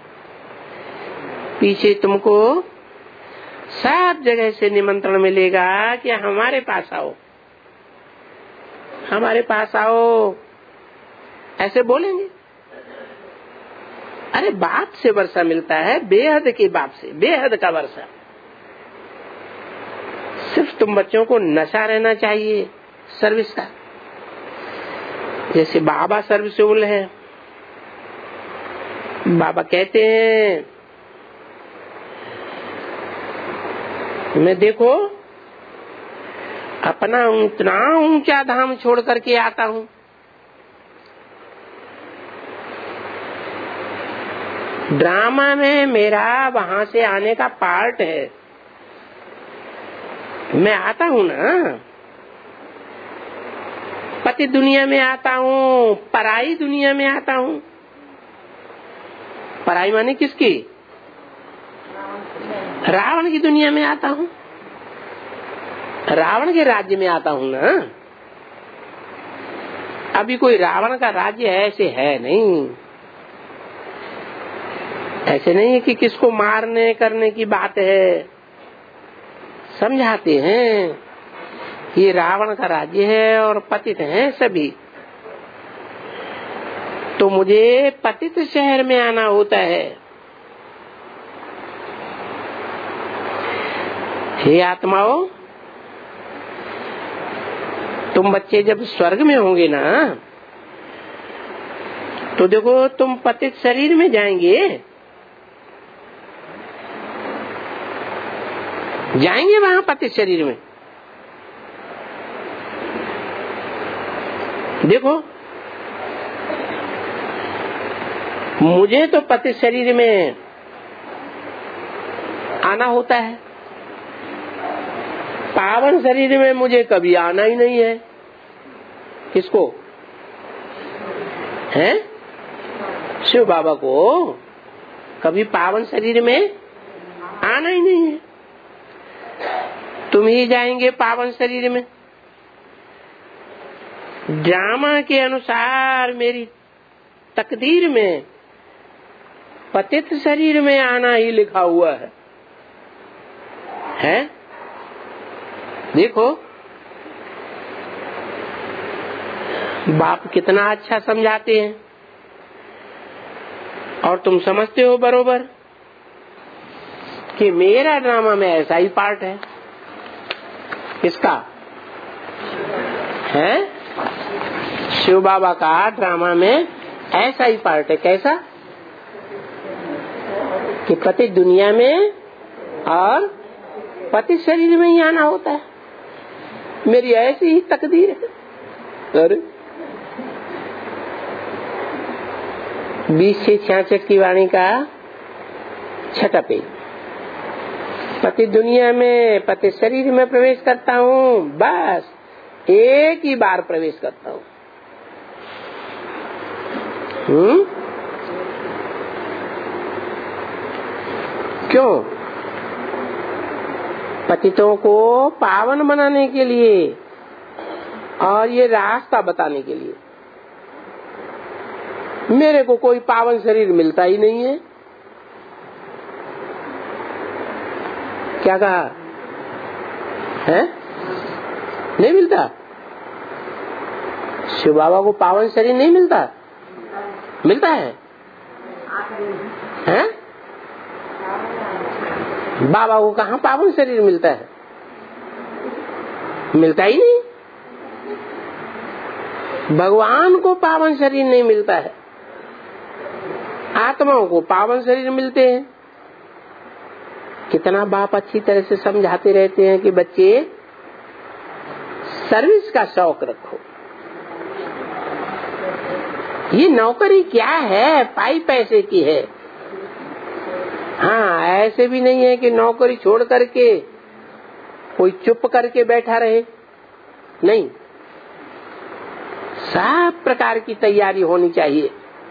Speaker 1: पीछे तुमको सब जगह से निमंत्रण मिलेगा कि हमारे पास आओ, हमारे पास आओ, ऐसे बोलेंगे। अरे बाप से वर्षा मिलता है, बेहद के बाप से, बेहद का वर्षा। सिर्फ तुम बच्चों को नशा रहना चाहिए सर्विस का। जैसे बाबा सर्विसेबल है, बाबा कहते हैं मैं देखो अपना इतना ऊंचा धाम छोड़ करके आता हूँ, ड्रामा में मेरा वहां से आने का पार्ट है, मैं आता हूँ ना, पति दुनिया में आता हूँ, पराई दुनिया में आता हूँ। पराई माने किसकी? रावण की दुनिया में आता हूँ, रावण के राज्य में आता हूँ ना। अभी कोई रावण का राज्य ऐसे है नहीं, ऐसे नहीं है कि किसको मारने करने की बात है। समझाते हैं ये रावण का राज्य है और पतित हैं सभी, तो मुझे पतित शहर में आना होता है। हे आत्माओं, तुम बच्चे जब स्वर्ग में होंगे ना, तो देखो तुम पतित शरीर में जाएंगे, जाएंगे वहां पतित शरीर में। देखो मुझे तो पतित शरीर में आना होता है, पावन शरीर में मुझे कभी आना ही नहीं है। किसको है? शिव बाबा को कभी पावन शरीर में आना ही नहीं है। तुम ही जाएंगे पावन शरीर में। ड्रामा के अनुसार मेरी तकदीर में पतित शरीर में आना ही लिखा हुआ है, है? देखो बाप कितना अच्छा समझाते हैं और तुम समझते हो बरोबर कि मेरा ड्रामा में ऐसा ही पार्ट है। किसका है? शिव बाबा का ड्रामा में ऐसा ही पार्ट है। कैसा? कि पति दुनिया में और पति शरीर में ही आना होता है। मेरी ऐसी ही तकदीर है। अरे बीस से छियासठ की वाणी का छठा पेज। पति दुनिया में पति शरीर में प्रवेश करता हूँ, बस एक ही बार प्रवेश करता हूँ। हम्म क्यों? पतितों को पावन बनाने के लिए और ये रास्ता बताने के लिए। मेरे को कोई पावन शरीर मिलता ही नहीं है। क्या कहा है? नहीं मिलता। शिव बाबा को पावन शरीर नहीं मिलता? मिलता है, हैं? बाबा को कहाँ पावन शरीर मिलता है? मिलता ही नहीं। भगवान को पावन शरीर नहीं मिलता है, आत्माओं को पावन शरीर मिलते हैं। कितना बाप अच्छी तरह से समझाते रहते हैं कि बच्चे सर्विस का शौक रखो। ये नौकरी क्या है? पाई पैसे की है। हाँ, ऐसे भी नहीं है कि नौकरी छोड़ करके कोई चुप करके बैठा रहे। नहीं, सब प्रकार की तैयारी होनी चाहिए।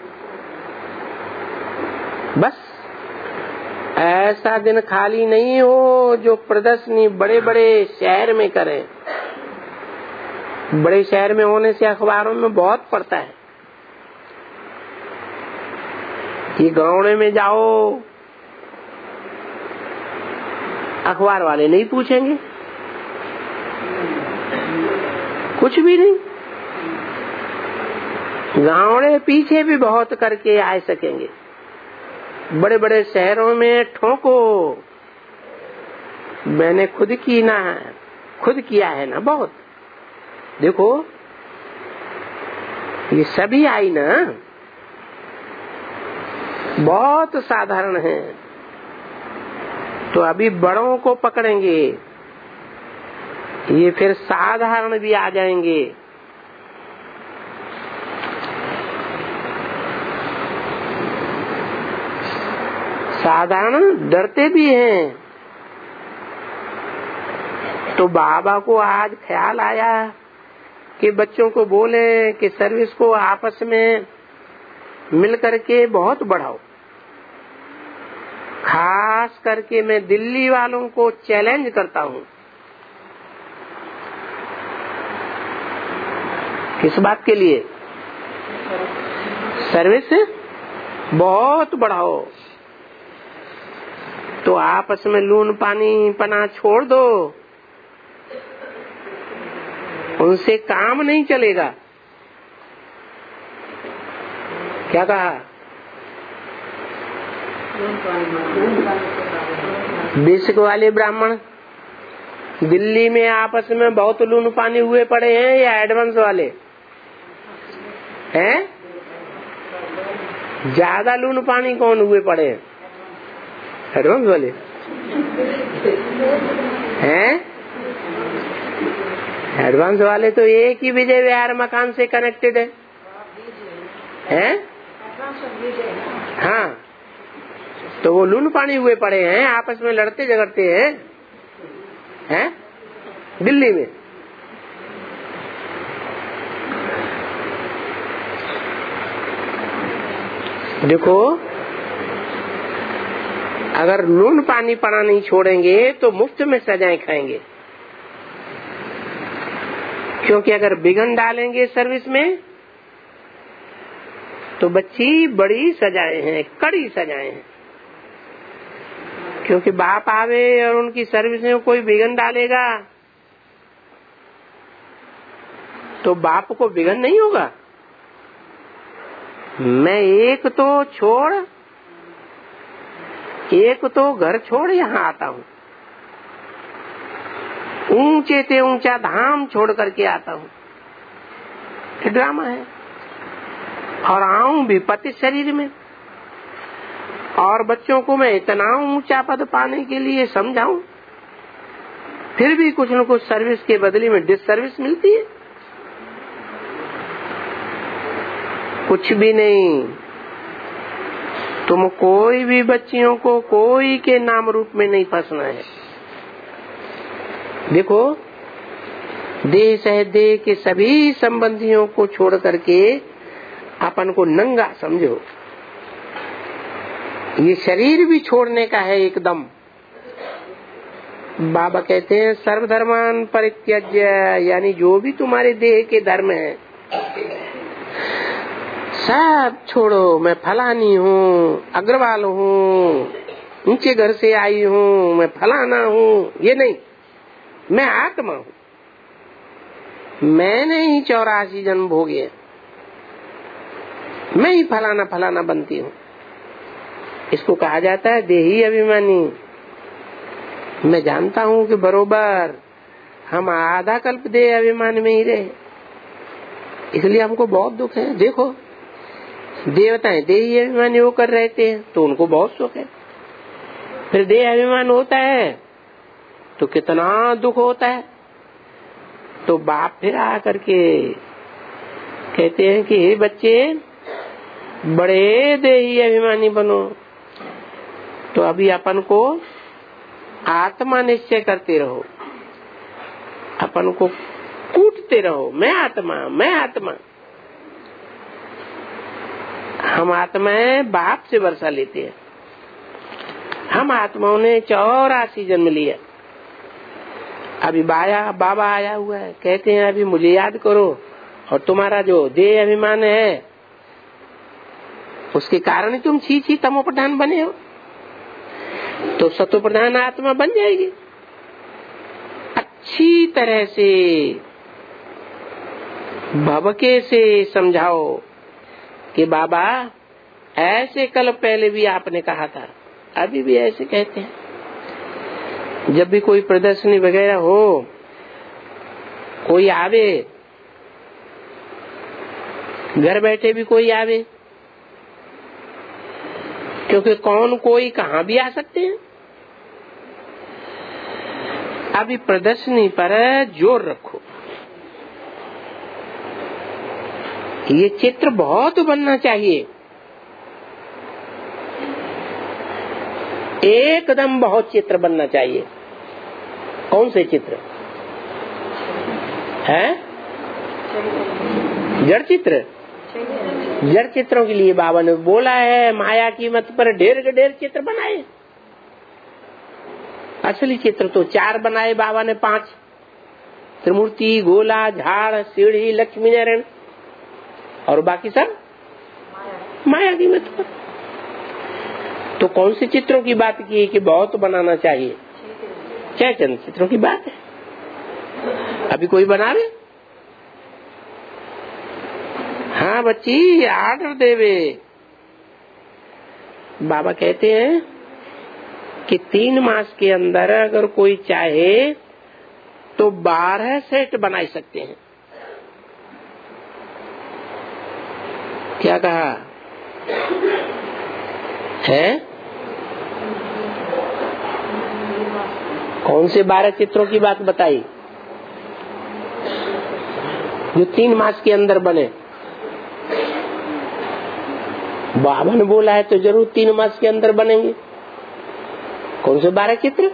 Speaker 1: बस ऐसा दिन खाली नहीं हो जो प्रदर्शनी बड़े बड़े शहर में करें। बड़े शहर में होने से अखबारों में बहुत पड़ता है। ये गाँव में जाओ, अखबार वाले नहीं पूछेंगे, कुछ भी नहीं। गाँव पीछे भी बहुत करके आ सकेंगे। बड़े बड़े शहरों में ठोको। मैंने खुद की ना खुद किया है ना बहुत। देखो ये सभी आई ना बहुत साधारण है, तो अभी बड़ों को पकड़ेंगे, ये फिर साधारण भी आ जाएंगे। साधारण डरते भी हैं। तो बाबा को आज ख्याल आया कि बच्चों को बोले कि सर्विस को आपस में मिल करके बहुत बढ़ाओ। खास करके मैं दिल्ली वालों को चैलेंज करता हूँ, किस बात के लिए? सर्विस बहुत बढ़ाओ। तो आपस में लून पानी पना छोड़ दो, उनसे काम नहीं चलेगा। क्या कहा? बेसिक वाले ब्राह्मण दिल्ली में आपस में बहुत लून पानी हुए पड़े हैं या एडवांस वाले हैं? ज्यादा लून पानी कौन हुए पड़े हैं? एडवांस वाले हैं। एडवांस वाले तो एक ही विजय विहार मकान से कनेक्टेड है, हैं? हाँ, तो वो लून पानी हुए पड़े हैं, आपस में लड़ते झगड़ते हैं, हैं? दिल्ली में। देखो, अगर लून पानी पना नहीं छोड़ेंगे तो मुफ्त में सजाएं खाएंगे, क्योंकि अगर बिगन डालेंगे सर्विस में तो बच्ची बड़ी सजाएं हैं, कड़ी सजाएं हैं। क्योंकि बाप आवे और उनकी सर्विस में कोई बिगन डालेगा तो बाप को बिगन नहीं होगा। मैं एक तो छोड़ एक तो घर छोड़ यहाँ आता हूँ, ऊंचे से ऊंचा धाम छोड़ करके आता हूँ। ये ड्रामा है। और आऊं भी पति शरीर में, और बच्चों को मैं इतना ऊंचा पद पाने के लिए समझाऊं, फिर भी कुछ न कुछ सर्विस के बदले में डिस सर्विस मिलती है। कुछ भी नहीं। तुम कोई भी बच्चियों को कोई के नाम रूप में नहीं फंसना है। देखो, देह सह देह के सभी संबंधियों को छोड़ करके अपन को नंगा समझो। ये शरीर भी छोड़ने का है एकदम। बाबा कहते हैं सर्वधर्मान परित्यज्य, यानी जो भी तुम्हारे देह के धर्म है सब छोड़ो। मैं फलानी हूँ, अग्रवाल हूँ, ऊंचे घर से आई हूँ, मैं फलाना हूँ, ये नहीं। मैं आत्मा हूँ, मैंने ही चौरासी जन्म भोगे, मैं ही फलाना फलाना बनती हूँ। इसको कहा जाता है देही अभिमानी। मैं जानता हूँ कि बरोबर हम आधा कल्प देह अभिमान में ही रहे, इसलिए हमको बहुत दुख है। देखो, देवताएं देही अभिमानी होकर रहते हैं तो उनको बहुत सुख है, फिर देह अभिमान होता है तो कितना दुख होता है। तो बाप फिर आकर के कहते हैं कि हे बच्चे, बड़े देही अभिमानी बनो। तो अभी अपन को आत्मा निश्चय करते रहो, अपन को कूटते रहो, मैं आत्मा, मैं आत्मा। हम आत्माएं बाप से वर्षा लेते हैं। हम आत्माओं ने चौरासी जन्म लिया। अभी बाया बाबा आया हुआ है, कहते हैं अभी मुझे याद करो। और तुम्हारा जो देह अभिमान है उसके कारण तुम छी छी तमो प्रधान बने हो, तो सतो प्रधान आत्मा बन जाएगी। अच्छी तरह से भवके से समझाओ कि बाबा ऐसे कल पहले भी आपने कहा था, अभी भी ऐसे कहते हैं। जब भी कोई प्रदर्शनी वगैरह हो, कोई आवे, घर बैठे भी कोई आवे, क्योंकि कौन कोई कहाँ भी आ सकते हैं। अभी प्रदर्शनी पर जोर रखो। ये चित्र बहुत बनना चाहिए, एकदम बहुत चित्र बनना चाहिए। कौन से चित्र है? जड़ चित्र। जड़ चित्रों के लिए बाबा ने बोला है माया की मत पर ढेर के ढेर चित्र बनाए। असली चित्र तो चार बनाए बाबा ने, पांच, त्रिमूर्ति, गोला, झाड़, सीढ़ी, लक्ष्मी नारायण, और बाकी सब माया की मत। तो कौन से चित्रों की बात की है कि बहुत बनाना चाहिए? छह चंद चित्रों की बात है। अभी कोई बना रहे? हाँ बच्ची, आर्डर देवे। बाबा कहते हैं कि तीन मास के अंदर अगर कोई चाहे तो बारह सेट बना सकते हैं। क्या कहा है? कौन से बारह चित्रों की बात बताई जो तीन मास के अंदर बने? बाबा ने बोला है तो जरूर तीन मास के अंदर बनेंगे। कौन से बारह चित्र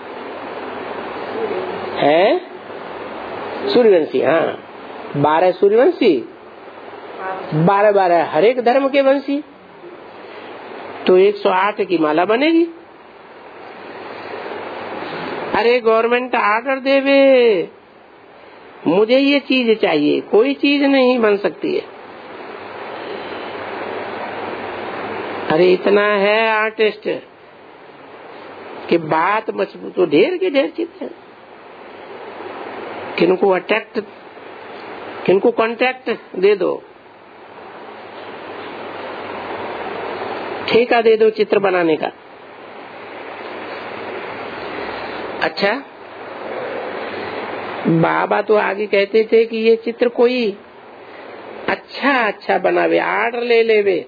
Speaker 1: है? सूर्यवंशी, हाँ, बारह सूर्यवंशी, बारह बारह हर एक धर्म के वंशी, तो एक सौ आठ की माला बनेगी। अरे गवर्नमेंट आर्डर देवे, मुझे ये चीज चाहिए, कोई चीज नहीं बन सकती है। अरे इतना है आर्टिस्ट कि बात मजबूत, तो ढेर के ढेर चित्र है। किनको अट्रैक्ट, किनको कॉन्ट्रैक्ट दे दो, ठेका दे दो चित्र बनाने का। अच्छा, बाबा तो आगे कहते थे कि ये चित्र कोई अच्छा अच्छा बनावे, आर्डर ले लेवे,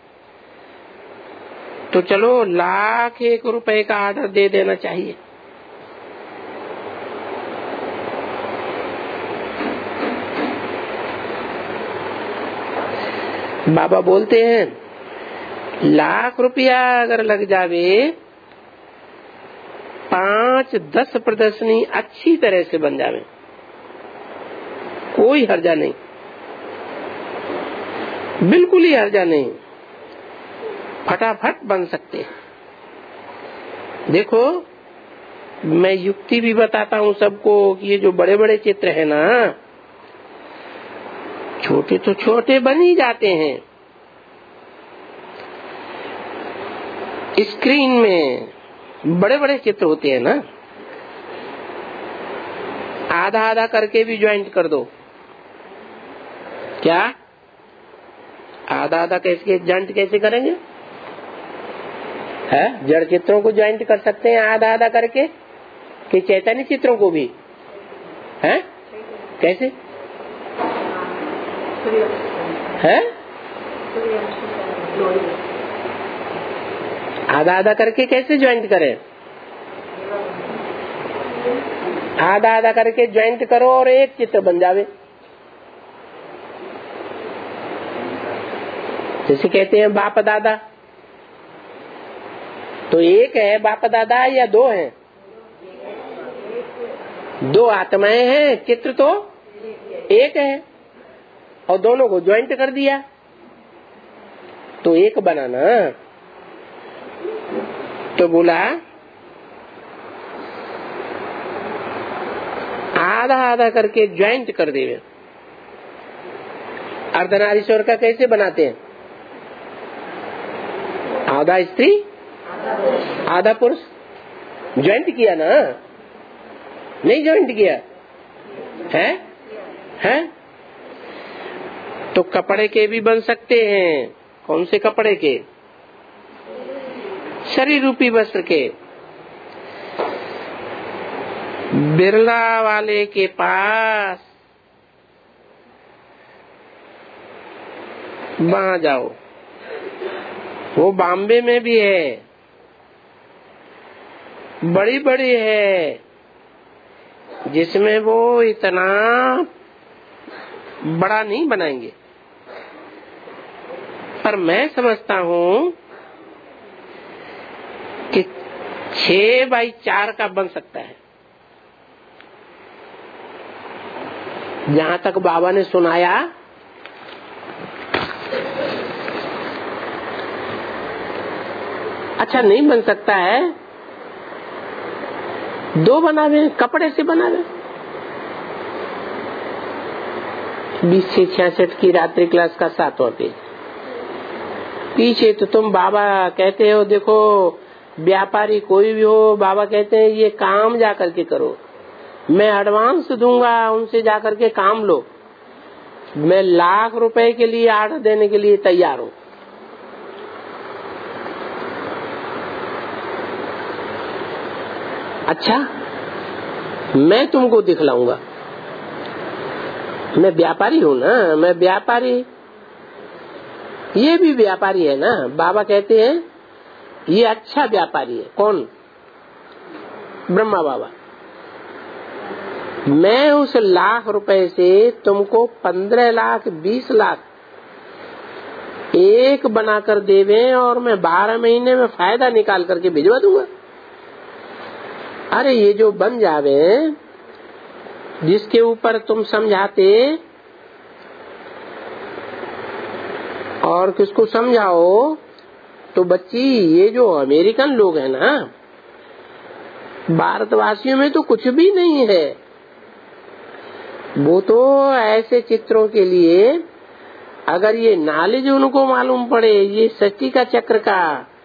Speaker 1: तो चलो लाख एक रुपए का आर्डर दे देना चाहिए। बाबा बोलते हैं लाख रुपया अगर लग जावे, पांच दस प्रदर्शनी अच्छी तरह से बन जावे, कोई हर्जा नहीं, बिल्कुल ही हर्जा नहीं, फटाफट बन सकते हैं। देखो मैं युक्ति भी बताता हूँ सबको कि ये जो बड़े बड़े चित्र है ना, छोटे तो छोटे बन ही जाते हैं। स्क्रीन में बड़े बड़े चित्र होते हैं ना, आधा आधा करके भी ज्वाइंट कर दो। क्या आधा आधा कैसे ज्वाइंट कैसे करेंगे? है जड़ चित्रों को ज्वाइंट कर सकते हैं आधा आधा करके, कि चैतन्य चित्रों को भी है? कैसे है? आधा आधा करके कैसे ज्वाइंट करें? आधा आधा करके ज्वाइंट करो और एक चित्र बन जावे। जैसे कहते हैं बाप दादा, तो एक है बाप दादा या दो हैं? दो आत्माएं हैं, चित्र तो एक है, और दोनों को ज्वाइंट कर दिया तो एक बना ना। तो बोला आधा आधा करके ज्वाइंट कर देवे। अर्धनारीश्वर का कैसे बनाते हैं? आधा स्त्री आधा पुरुष, ज्वाइंट किया ना? नहीं ज्वाइंट किया है? है? तो कपड़े के भी बन सकते हैं। कौन से कपड़े के? शरीर रूपी वस्त्र के। बिरला वाले के पास वहां जाओ, वो बॉम्बे में भी है, बड़ी बड़ी है, जिसमें वो इतना बड़ा नहीं बनाएंगे, पर मैं समझता हूँ कि छह बाई चार का बन सकता है। जहाँ तक बाबा ने सुनाया, अच्छा नहीं बन सकता है दो बनावे, कपड़े से बनावे। बीस से छियासठ की रात्रि क्लास का सातवां पेज। पीछे तो तुम बाबा कहते हो, देखो व्यापारी कोई भी हो, बाबा कहते हैं ये काम जा करके करो, मैं एडवांस दूंगा, उनसे जाकर के काम लो, मैं लाख रुपए के लिए आर्डर देने के लिए तैयार हूं। अच्छा, मैं तुमको दिखलाऊंगा, मैं व्यापारी हूं ना, मैं व्यापारी, ये भी व्यापारी है ना। बाबा कहते हैं ये अच्छा व्यापारी है। कौन? ब्रह्मा बाबा। मैं उस लाख रुपए से तुमको पंद्रह लाख बीस लाख एक बनाकर देवे और मैं बारह महीने में फायदा निकाल करके भिजवा दूंगा। अरे ये जो बन जावे, जिसके ऊपर तुम समझाते और किसको समझाओ, तो बच्ची ये जो अमेरिकन लोग हैं ना, भारतवासियों में तो कुछ भी नहीं है। वो तो ऐसे चित्रों के लिए, अगर ये नॉलेज उनको मालूम पड़े, ये सृष्टि का चक्र का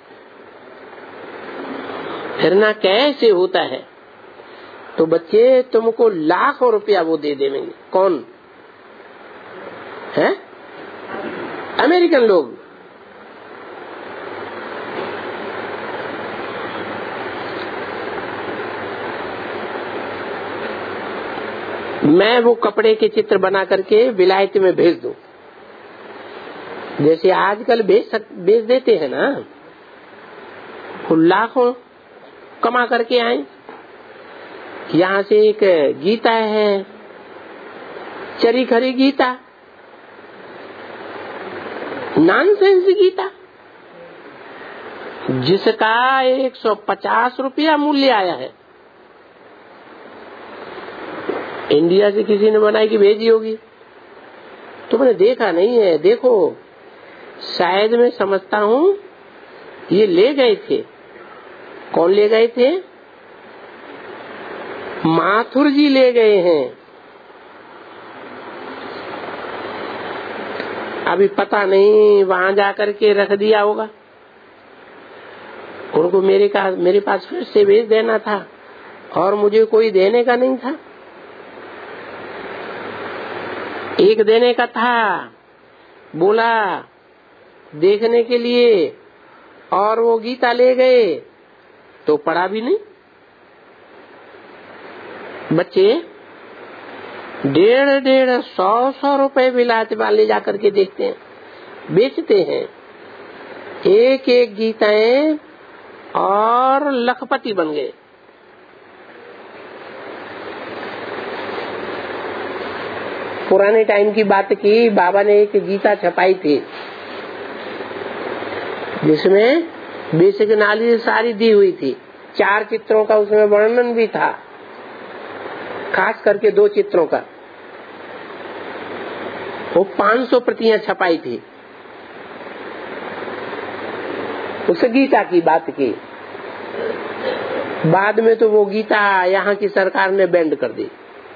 Speaker 1: फिरना कैसे होता है, तो बच्चे तुमको लाखों रुपया वो दे देंगे। कौन है? अमेरिकन लोग। मैं वो कपड़े के चित्र बना करके विलायत में भेज दूं, जैसे आजकल भेज भेज देते हैं ना, लाखों कमा करके आए। यहाँ से एक गीता है, चरी खरी गीता, नॉनसेंस गीता, जिसका एक सौ पचास रुपया मूल्य आया है। इंडिया से किसी ने बनाई कि भेजी होगी, तुमने देखा नहीं है। देखो, शायद मैं समझता हूँ ये ले गए थे। कौन ले गए थे? माथुर जी ले गए हैं। अभी पता नहीं वहां जाकर के रख दिया होगा। उनको मेरे का मेरे पास फिर से भेज देना था, और मुझे कोई देने का नहीं था। एक देने का था, बोला देखने के लिए, और वो गीता ले गए तो पढ़ा भी नहीं। बच्चे डेढ़ डेढ़ सौ सौ रुपए विलायत वाले जाकर के देखते हैं, बेचते हैं एक एक गीताएं, और लखपति बन गए। पुराने टाइम की बात की, बाबा ने एक गीता छपाई थी जिसमें बेसिक नॉलेज सारी दी हुई थी। चार चित्रों का उसमें वर्णन भी था, खास करके दो चित्रों का। वो पाँच सौ प्रतियां छपाई थी उस गीता की बात की। बाद में तो वो गीता यहाँ की सरकार ने बैंड कर दी।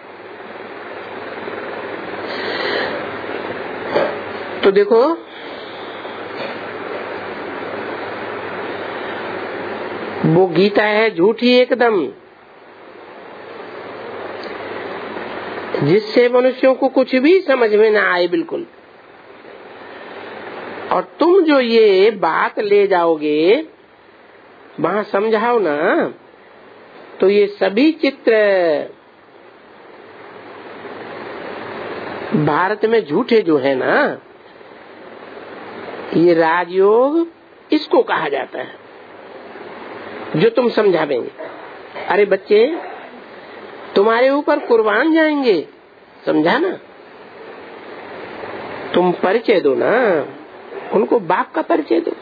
Speaker 1: तो देखो, वो गीता है झूठी एकदम, जिससे मनुष्यों को कुछ भी समझ में ना आए बिल्कुल। और तुम जो ये बात ले जाओगे वहां समझाओ ना, तो ये सभी चित्र भारत में झूठे जो है ना, ये राजयोग इसको कहा जाता है, जो तुम समझावेंगे। अरे बच्चे, तुम्हारे ऊपर कुर्बान जाएंगे, समझा ना। तुम परिचय दो ना, उनको बाप का परिचय दो।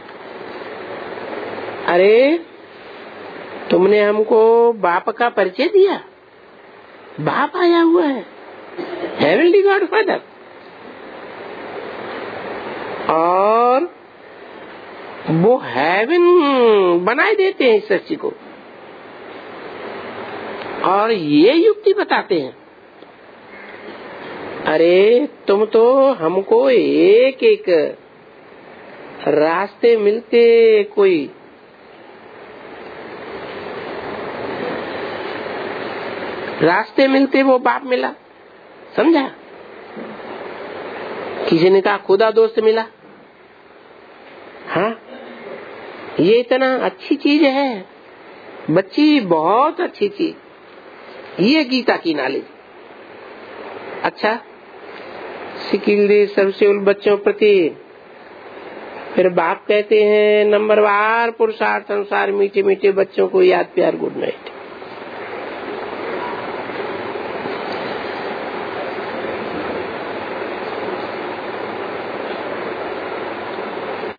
Speaker 1: अरे तुमने हमको बाप का परिचय दिया, बाप आया हुआ है, हेवनली गॉड फादर, और वो हेवन बनाए देते हैं इस सृष्टि को। और ये युक्ति बताते हैं, अरे तुम तो हमको एक एक रास्ते मिलते, कोई रास्ते मिलते वो बाप मिला, समझा? किसी ने कहा खुदा दोस्त मिला। हाँ, ये इतना अच्छी चीज है बच्ची, बहुत अच्छी चीज, ये गीता की नॉलेज। अच्छा, सिकिल दे सबसे उन बच्चों प्रति। फिर बाप कहते हैं नंबरवार पुरुषार्थ अनुसार मीठे मीठे बच्चों को याद प्यार, गुड नाइट।